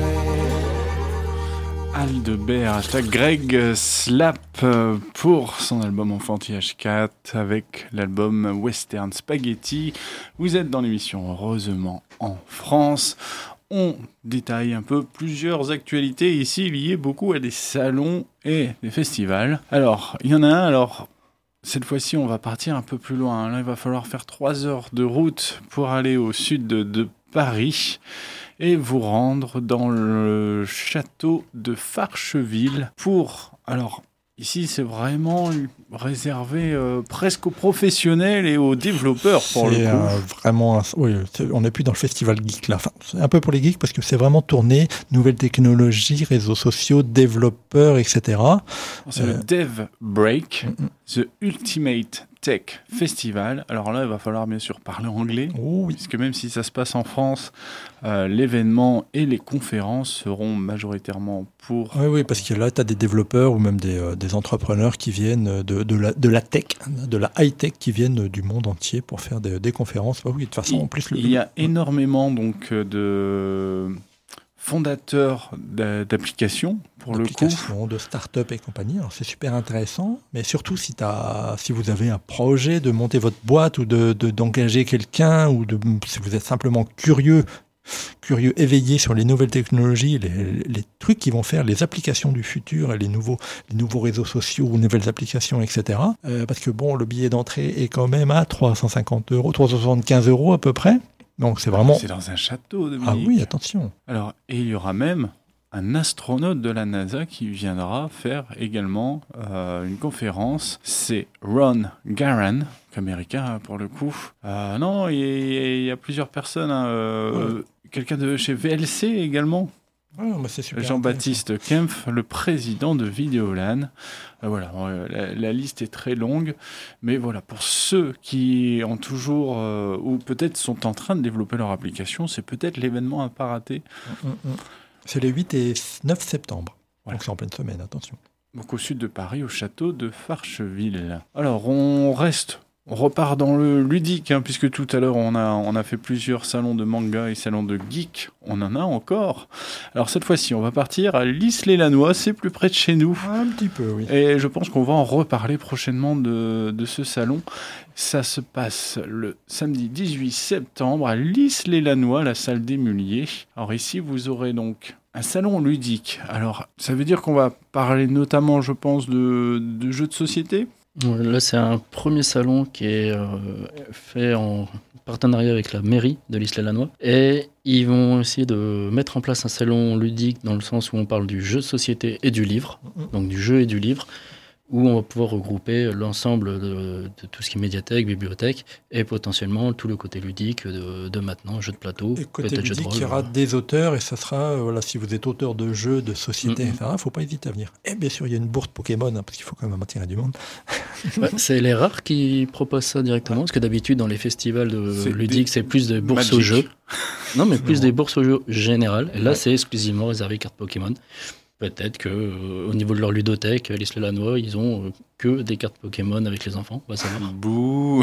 Aldebert, hashtag Greg Slap pour son album Enfantillage quatre avec l'album Western Spaghetti. Vous êtes dans l'émission Heureusement en France. On détaille un peu plusieurs actualités ici liées beaucoup à des salons et des festivals. Alors, il y en a un, alors cette fois-ci on va partir un peu plus loin. Là, il va falloir faire trois heures de route pour aller au sud de, de Paris et vous rendre dans le château de Farcheville pour... Alors, ici, c'est vraiment réservé euh, presque aux professionnels et aux développeurs, pour c'est le coup. Euh, vraiment... Un, oui, c'est, on n'est plus dans le festival geek, là. Enfin, c'est un peu pour les geeks, parce que c'est vraiment tourné nouvelles technologies, réseaux sociaux, développeurs, et cetera. C'est euh, le Dev Break, mm-mm. The Ultimate Tech Festival. Alors là, il va falloir bien sûr parler anglais, Oh oui. puisque même si ça se passe en France, euh, l'événement et les conférences seront majoritairement pour... Oui, oui, parce que là, tu as des développeurs ou même des, euh, des entrepreneurs qui viennent de, de, la, de la tech, de la high-tech, qui viennent du monde entier pour faire des, des conférences. Bah oui, de toute façon, il, en plus... Le, il y a énormément donc, de fondateurs d'applications, pour le coup. D'applications, de start-up et compagnie. Alors, c'est super intéressant, mais surtout si, t'as, si vous avez un projet de monter votre boîte ou de, de, d'engager quelqu'un, ou de, si vous êtes simplement curieux, curieux, éveillé sur les nouvelles technologies, les, les trucs qui vont faire les applications du futur et les nouveaux, les nouveaux réseaux sociaux ou nouvelles applications, et cetera. Euh, parce que bon, le billet d'entrée est quand même à trois cent cinquante euros, trois cent soixante-quinze euros à peu près. Donc c'est vraiment... C'est dans un château, Dominique. Ah oui, attention. Alors, et il y aura même un astronaute de la NASA qui viendra faire également euh, une conférence. C'est Ron Garan, américain pour le coup. Euh, non, il y, a, il y a plusieurs personnes. Hein, euh, ouais. Quelqu'un de chez V L C également. Ouais, bah c'est super Jean-Baptiste Kempf, le président de Videolan. Euh, voilà, la, la liste est très longue, mais voilà, pour ceux qui ont toujours euh, ou peut-être sont en train de développer leur application, c'est peut-être l'événement à pas rater. Mmh, mmh. C'est les huit et neuf septembre, voilà. Donc c'est en pleine semaine, attention. Donc au sud de Paris, au château de Farcheville. Alors on reste. On repart dans le ludique, hein, puisque tout à l'heure, on a, on a fait plusieurs salons de manga et salons de geek. On en a encore. Alors, cette fois-ci, on va partir à L'Isle-et-Lannoy. C'est plus près de chez nous. Un petit peu, oui. Et je pense qu'on va en reparler prochainement de, de ce salon. Ça se passe le samedi dix-huit septembre à L'Isle-et-Lannoy, la salle des Muliers. Alors ici, vous aurez donc un salon ludique. Alors, ça veut dire qu'on va parler notamment, je pense, de, de jeux de société. Là, c'est un premier salon qui est euh, fait en partenariat avec la mairie de l'Isle-et-Lannoy. Et ils vont essayer de mettre en place un salon ludique dans le sens où on parle du jeu de société et du livre, donc du jeu et du livre, où on va pouvoir regrouper l'ensemble de, de tout ce qui est médiathèque, bibliothèque, et potentiellement tout le côté ludique de, de maintenant, jeux de plateau, Et côté peut-être jeux de ludique, rôle. il y aura des auteurs, et ça sera, euh, voilà, si vous êtes auteur de jeux, de sociétés, Mm-hmm. et cetera, il ne faut pas hésiter à venir. Et bien sûr, il y a une bourse Pokémon, hein, parce qu'il faut quand même attirer du monde. Ouais, c'est les rares qui proposent ça directement, parce que d'habitude, dans les festivals de C'est ludiques, des- c'est plus des bourses Magic. aux jeux. Non, mais plus Non. des bourses aux jeux générales. Et là, Ouais. c'est exclusivement réservé cartes Pokémon. Peut-être que euh, au niveau de leur ludothèque, les Slelanois, ils ont euh, que des cartes Pokémon avec les enfants. On va savoir. Bouh.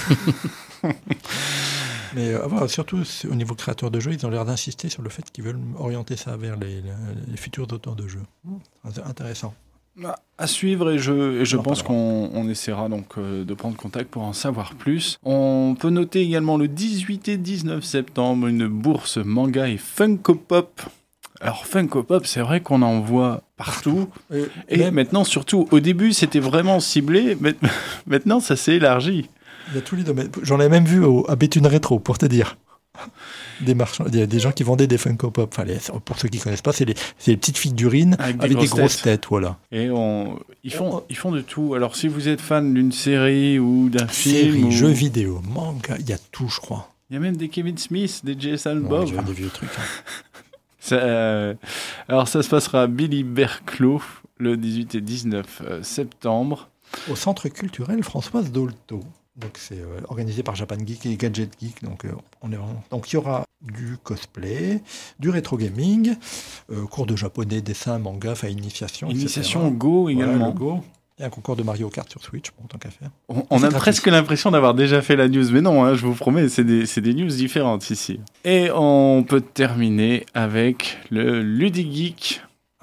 Mais euh, voilà, surtout c'est- au niveau créateur de jeux, ils ont l'air d'insister sur le fait qu'ils veulent orienter ça vers les, les- les futurs auteurs de jeux. Mmh, c'est intéressant. Bah, à suivre et je, et je On en pense parlera. qu'on on essaiera donc euh, de prendre contact pour en savoir plus. On peut noter également le dix-huit et dix-neuf septembre une bourse manga et Funko Pop. Alors Funko Pop, c'est vrai qu'on en voit partout. Et, Et même, maintenant, surtout, au début, c'était vraiment ciblé. mais- Maintenant, ça s'est élargi. il y a tous les domaines. J'en ai même vu au, à Béthune Rétro, pour te dire. Des marchands, des, des gens qui vendaient des Funko Pop. Enfin, les- pour ceux qui connaissent pas, c'est les, c'est les petites figurines Avec avec, des des grosses grosses têtes. têtes, voilà. Et on, ils, font, ils font de tout. Alors, si vous êtes fan d'une série ou d'un film, Séries, ou- jeux vidéo, manga, il y a tout, je crois. il y a même des Kevin Smith, des Jason Bon, Bob. j'ai des vieux trucs. hein. Ça, euh, alors, ça se passera à Billy Berclos le dix-huit et dix-neuf euh, septembre. Au Centre culturel Françoise Dolto. Donc c'est euh, organisé par Japan Geek et Gadget Geek. Donc euh, on est vraiment... Donc il y aura du cosplay, du rétro gaming, euh, cours de japonais, dessin, manga, enfin initiation. et cetera. Initiation au Go Voilà, également. le Go. Et un concours de Mario Kart sur Switch, bon, tant qu'à faire. On, on C'est a gratuit. presque l'impression d'avoir déjà fait la news, mais non, hein, je vous promets, c'est des, c'est des news différentes ici. Et on peut terminer avec le Ludigeek.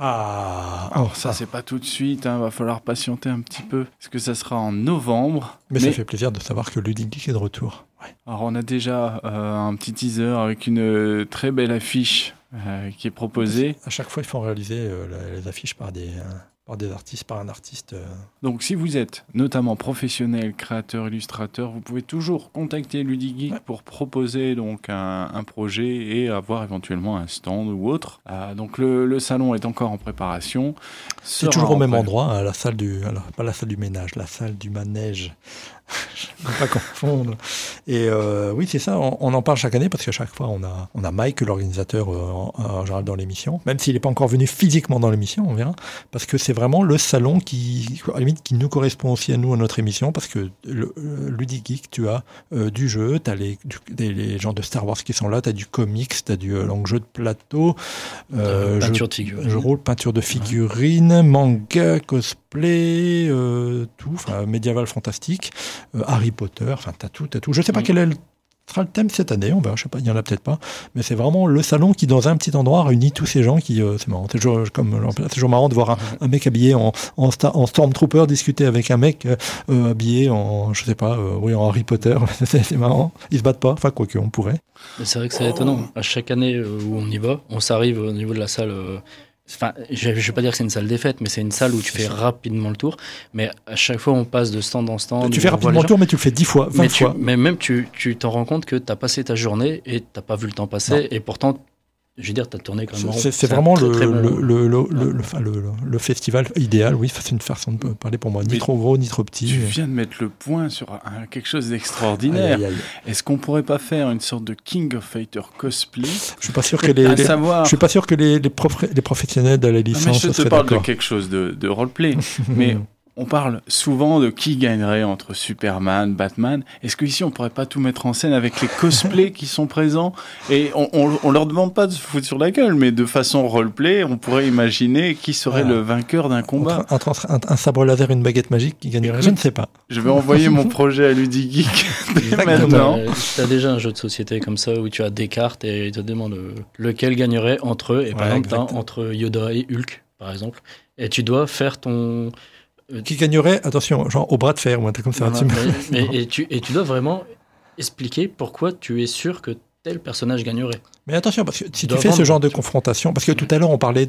Ah, Alors ça, c'est pas tout de suite, hein, va falloir patienter un petit peu, parce que ça sera en novembre. mais, ça fait plaisir de savoir que Ludic Geek est de retour. Ouais. Alors on a déjà euh, un petit teaser avec une euh, très belle affiche euh, qui est proposée. À chaque fois, ils font réaliser euh, la- les affiches par des, euh, par des artistes, par un artiste. euh. Donc si vous êtes notamment professionnel, créateur, illustrateur, vous pouvez toujours contacter Ludigeek Ouais. pour proposer donc un, un projet et avoir éventuellement un stand ou autre. Euh, donc le, le salon est encore en préparation. C'est Sera toujours au en même pré- endroit, à la salle du, alors, pas la salle du ménage, la salle du manège. Je ne veux pas confondre. Et euh, oui, c'est ça, on, on en parle chaque année parce qu'à chaque fois, on a, on a Mike, l'organisateur, euh, en, en général dans l'émission, même s'il n'est pas encore venu physiquement dans l'émission, on verra, parce que c'est vraiment le salon qui, à la limite, qui nous correspond aussi à nous, à notre émission, parce que le, le Ludigeek, tu as euh, du jeu, tu as les, du- des- les gens de Star Wars qui sont là, tu as du comics, tu as du euh, donc, jeu de plateau, Euh, jeu- peinture de figurines. jeu rôle, peinture de figurines, manga, cosplay, euh, tout, enfin médiéval fantastique, euh, Harry Potter, enfin t'as tout, t'as tout. Je sais pas Mm. quel est le, sera le thème cette année, on verra, je sais pas, il y en a peut-être pas, mais c'est vraiment le salon qui dans un petit endroit réunit tous ces gens qui, euh, c'est marrant, c'est toujours, comme, c'est toujours marrant de voir un, un mec habillé en, en, sta- en Stormtrooper discuter avec un mec euh, euh, habillé en, je sais pas, euh, oui, en Harry Potter, c'est, c'est marrant, ils se battent pas, enfin quoique on pourrait. Mais c'est vrai que c'est étonnant. À chaque année euh, où on y va, on s'arrive au niveau de la salle. euh, Enfin, je ne vais pas dire que c'est une salle des fêtes, mais c'est une salle où tu fais rapidement le tour. Mais à chaque fois, on passe de stand en stand. Tu où fais on voit rapidement les le gens. tour, mais tu le fais dix fois, vingt Mais, tu- fois. mais même, tu tu t'en rends compte que tu as passé ta journée et tu n'as pas vu le temps passer. Non. Et pourtant, je veux dire, tu as tourné quand même. en rond. C'est, c'est un vraiment très, le, très bon- le, le, le, le, le- enfin, le- le festival idéal, oui, c'est une façon de parler pour moi, ni Mais trop gros, ni trop petit. Tu mais- viens de mettre le point sur un- quelque chose Aïe, d'extraordinaire. aïe, aïe. Est-ce qu'on pourrait pas faire une sorte de King of Fighter cosplay? Je suis pas sûr que les, À les- savoir... je suis pas sûr que les, les, prof- les professionnels de la Non, mais licence je te seraient parle de d'accord. quelque chose de, de roleplay. mais on parle souvent de qui gagnerait entre Superman, Batman. Est-ce qu'ici on pourrait pas tout mettre en scène avec les cosplays qui sont présents? Et on, on, on leur demande pas de se foutre sur la gueule, mais de façon roleplay, on pourrait imaginer qui serait Voilà. le vainqueur d'un combat. Entre, entre un, un sabre laser et une baguette magique qui gagnerait, Écoute, je ne sais pas. Je vais envoyer mon projet à Ludigeek dès Exactement. maintenant. Tu as déjà un jeu de société comme ça où tu as des cartes et ils te demandent euh, lequel gagnerait entre eux. Et par Ouais, exemple, t'as exact. entre Yoda et Hulk, par exemple. Et tu dois faire ton. Qui gagnerait, attention, genre au bras de fer ou un truc comme ça. Voilà, tu me- mais- mais- et, tu, et tu dois vraiment expliquer pourquoi tu es sûr que tel personnage gagnerait. Mais attention, parce que si tu dois fais ce vendre. genre de confrontation, parce que tout à l'heure on parlait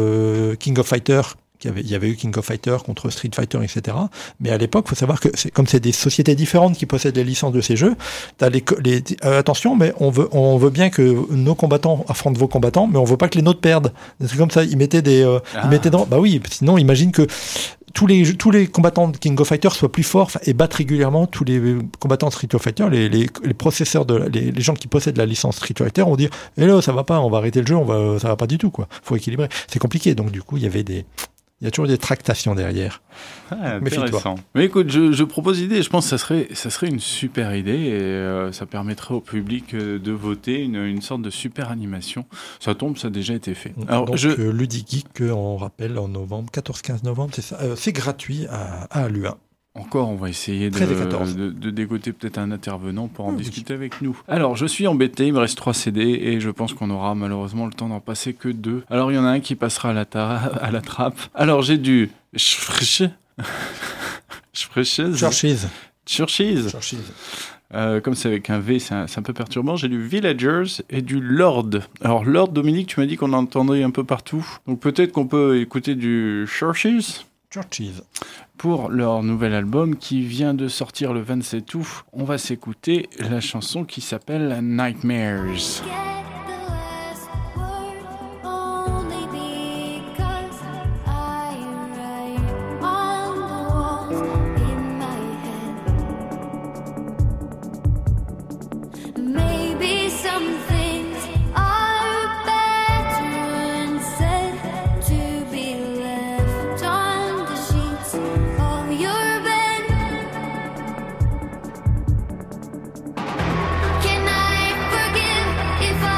de King of Fighter, qu'il y avait- il y avait eu King of Fighter contre Street Fighter, et cetera. Mais à l'époque, il faut savoir que c'est, comme c'est des sociétés différentes qui possèdent les licences de ces jeux, t'as les, co- les euh, attention, mais on veut, on veut bien que nos combattants affrontent vos combattants, mais on veut pas que les nôtres perdent. Des trucs comme ça, ils mettaient des, euh, Ah. ils mettaient dans, bah oui, sinon imagine que tous les, tous les combattants de King of Fighters soient plus forts et battent régulièrement tous les combattants de Street Fighter. Les, les, les processeurs, de, les, les gens qui possèdent la licence Street Fighter vont dire « Eh là, ça va pas, on va arrêter le jeu, on va, ça va pas du tout. Quoi. Faut équilibrer. » C'est compliqué, donc du coup, il y avait des... Il y a toujours des tractations derrière. Ah, Méfie-toi. intéressant. Mais écoute, je, je propose l'idée. Je pense que ça serait, ça serait une super idée et euh, ça permettrait au public euh, de voter une, une sorte de super animation. Ça tombe, ça a déjà été fait. Alors, donc, je... euh, Ludigeek, euh, on rappelle, en novembre, quatorze quinze novembre, c'est ça. Euh, c'est gratuit à, à l'U un. Encore, on va essayer de, treize et quatorze. de, de dégoter peut-être un intervenant pour en Oui. discuter avec nous. Alors, je suis embêté, il me reste trois C D et je pense qu'on aura malheureusement le temps d'en passer que deux. Alors, il y en a un qui passera à la, ta- à la trappe. Alors, j'ai du Schfrisch. Schfrisches. Churches. Churches. Churches. Euh, comme c'est avec un V, c'est un, c'est un peu perturbant. J'ai du Villagers et du Lord. Alors, Lord, Dominique, tu m'as dit qu'on entendait un peu partout. Donc, peut-être qu'on peut écouter du Churches Churches. pour leur nouvel album qui vient de sortir le vingt-sept août. On va s'écouter la chanson qui s'appelle Nightmares. Maybe some things are better unsaid, to be left on the sheets of your bed. Can I forgive if I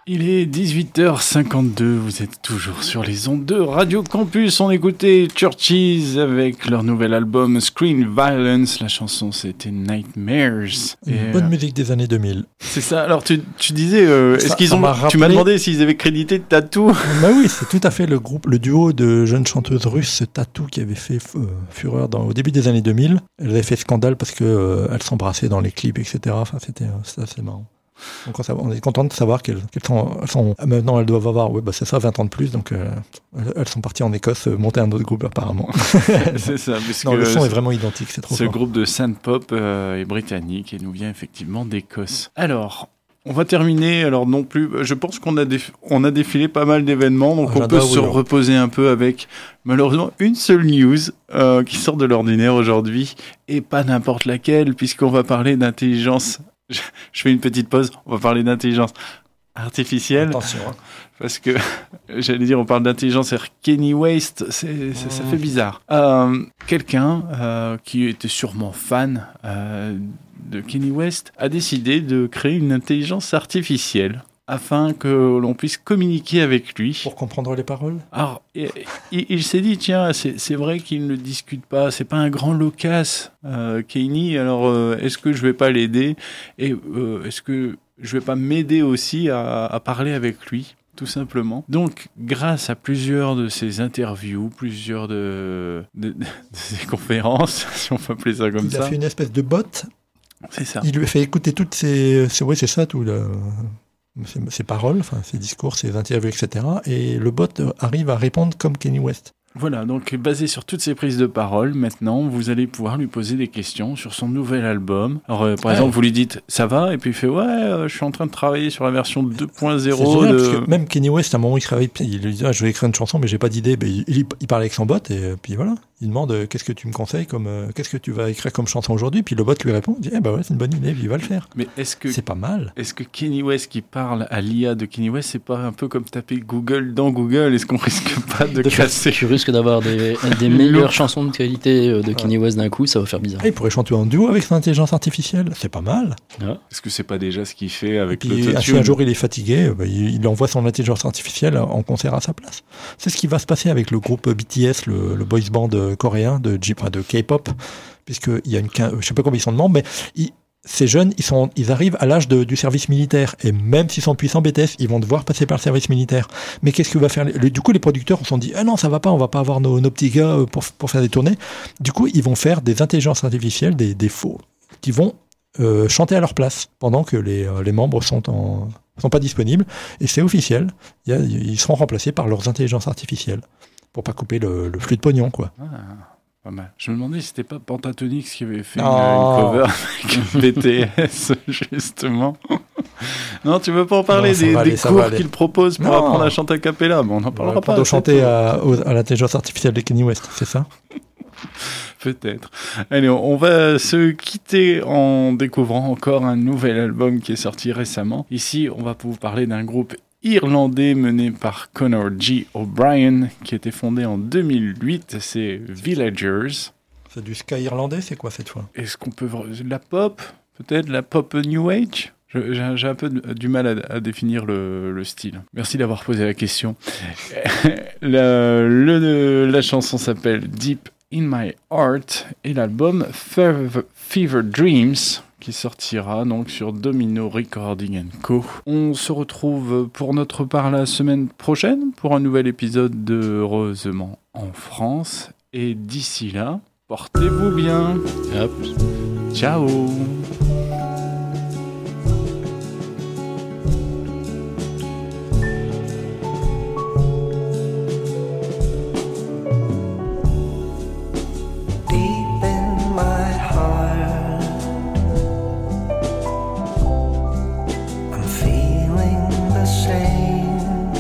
Il est dix-huit heures cinquante-deux, vous êtes toujours sur les ondes de Radio Campus. On écoutait Churches avec leur nouvel album Screen Violence. La chanson c'était Nightmares. Une Et, bonne euh, musique des années deux mille. C'est ça. Alors tu, tu disais, euh, est-ce Ça- qu'ils ça ont m'a Tu m'as rappelé- demandé s'ils avaient crédité Tattoo. Bah oui, c'est tout à fait le groupe, le duo de jeunes chanteuses russes Tattoo qui avait fait euh, fureur dans, au début des années deux mille. Elles avaient fait scandale parce que euh, elles s'embrassaient dans les clips, et cetera. Enfin, c'était euh, c'était assez marrant. Donc on, sa- on est content de savoir qu'elles, qu'elles sont, elles sont- maintenant elles doivent avoir, ouais, bah c'est ça, vingt ans de plus. Donc euh, elles- elles sont parties en Écosse euh, monter un autre groupe apparemment. C'est ça. Parce Non, que le son est vraiment identique, c'est trop ce fort. groupe de synth-pop euh, est britannique et nous vient effectivement d'Écosse. Alors, on va terminer. Alors non plus, je pense qu'on a, déf- on a défilé pas mal d'événements, donc on Agenda, peut oui, se alors. reposer un peu avec malheureusement une seule news euh, qui sort de l'ordinaire aujourd'hui et pas n'importe laquelle puisqu'on va parler d'intelligence. Je, je fais une petite pause. On va parler d'intelligence artificielle. Attention. hein. Parce que, j'allais dire, on parle d'intelligence et Kenny West, c'est, c'est- ça fait bizarre. Euh, quelqu'un euh, qui était sûrement fan euh, de Kenny West a décidé de créer une intelligence artificielle afin que l'on puisse communiquer avec lui. Pour comprendre les paroles. Alors, il, il- il s'est dit, tiens, c'est, c'est vrai qu'il ne discute pas, c'est pas un grand loquace, euh, Kenny, alors euh, est-ce que je vais pas l'aider et euh, est-ce que je vais pas m'aider aussi à, à parler avec lui, tout simplement. Donc, grâce à plusieurs de ses interviews, plusieurs de, de, de- de ses conférences, si on peut appeler ça comme Il a ça, fait une espèce de bot. c'est ça. Il lui a fait écouter toutes ses, ses- oui, c'est ça, tout le, ses, ses paroles, enfin ses discours, ses interviews, et cetera. Et le bot euh, arrive à répondre comme Kenny West. Voilà, donc basé sur toutes ces prises de parole, maintenant, vous allez pouvoir lui poser des questions sur son nouvel album. Alors, euh, par Ouais. exemple, vous lui dites « ça va ?» et puis il fait « ouais, euh, je suis en train de travailler sur la version deux point C'est zéro génial, de... parce que même Kenny West, à un moment, il travaille, il lui dit ah, je vais écrire une chanson, mais j'ai pas d'idée. Ben, il, il, il parle avec son bot et euh, puis voilà. Il demande euh, qu'est-ce que tu me conseilles, comme euh, qu'est-ce que tu vas écrire comme chanson aujourd'hui. Puis le bot lui répond, il dit eh ben ouais, c'est une bonne idée, puis il va le faire. Mais est-ce que, C'est pas mal. est-ce que Kenny West qui parle à l'I A de Kenny West, c'est pas un peu comme taper Google dans Google? Est-ce qu'on risque pas de, De faire- casser Tu risques d'avoir des, des meilleures chansons de qualité euh, de Kanye West d'un coup, ça va faire bizarre. Ah, il pourrait chanter en duo avec son intelligence artificielle. C'est pas mal. Est-ce que c'est pas déjà ce qu'il fait Et avec puis, ah, si l'autotune? un jour il est fatigué, euh, ben, il, il envoie son intelligence artificielle en concert à sa place. C'est ce qui va se passer avec le groupe B T S, le, le boys band euh, coréen de, J- enfin, de K-pop, puisqu'il y a une, quin- je sais pas combien ils sont de membres, mais ils- ces jeunes, ils, sont, ils arrivent à l'âge de- du service militaire. Et même s'ils sont puissants B T S, ils vont devoir passer par le service militaire. Mais qu'est-ce que va faire le- Du coup, les producteurs se sont dit, ah non, ça va pas, on va pas avoir nos, nos petits gars euh, pour, pour faire des tournées. Du coup, ils vont faire des intelligences artificielles, des, des faux, qui vont euh, chanter à leur place pendant que les, euh, les membres sont en sont pas disponibles. Et c'est officiel. Il y a- ils seront remplacés par leurs intelligences artificielles pour pas couper le, le flux de pognon, quoi. Ah, pas mal. Je me demandais si c'était pas Pentatonix qui avait fait une, Oh. une cover avec B T S, justement. Non, tu veux pas en parler Non, ça des, va des aller, ça va cours aller. qu'il propose pour Non. apprendre à chanter a cappella? Bon, on en parlera pas. Pour c'est chanter tout. à, aux- à l'intelligence artificielle de Kanye West, c'est ça? Peut-être. Allez, on va se quitter en découvrant encore un nouvel album qui est sorti récemment. Ici, on va vous parler d'un groupe irlandais mené par Conor G. O'Brien, qui a été fondé en deux mille huit. C'est Villagers. C'est du ska irlandais, c'est quoi cette fois? Est-ce qu'on peut... vra- de la pop? Peut-être la pop New Age? Je- J'ai j'ai un peu de- du mal à, à définir le, le style. Merci d'avoir posé la question. la, le- la chanson s'appelle Deep in My Heart et l'album Fever, Fever Dreams qui sortira donc sur Domino Recording and Co. On se retrouve pour notre part la semaine prochaine pour un nouvel épisode de Heureusement en France. Et d'ici là, portez-vous bien. Hop. Ciao. Deep in my heart, I'm feeling the same.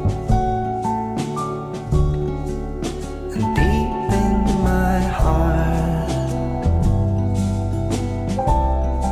And deep in my heart,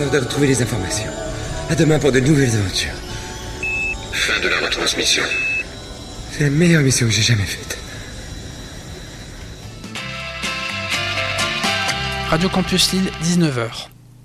de retrouver les informations. À demain pour de nouvelles aventures. Fin de la retransmission. C'est la meilleure mission que j'ai jamais faite. Radio Campus Lille, dix-neuf heures.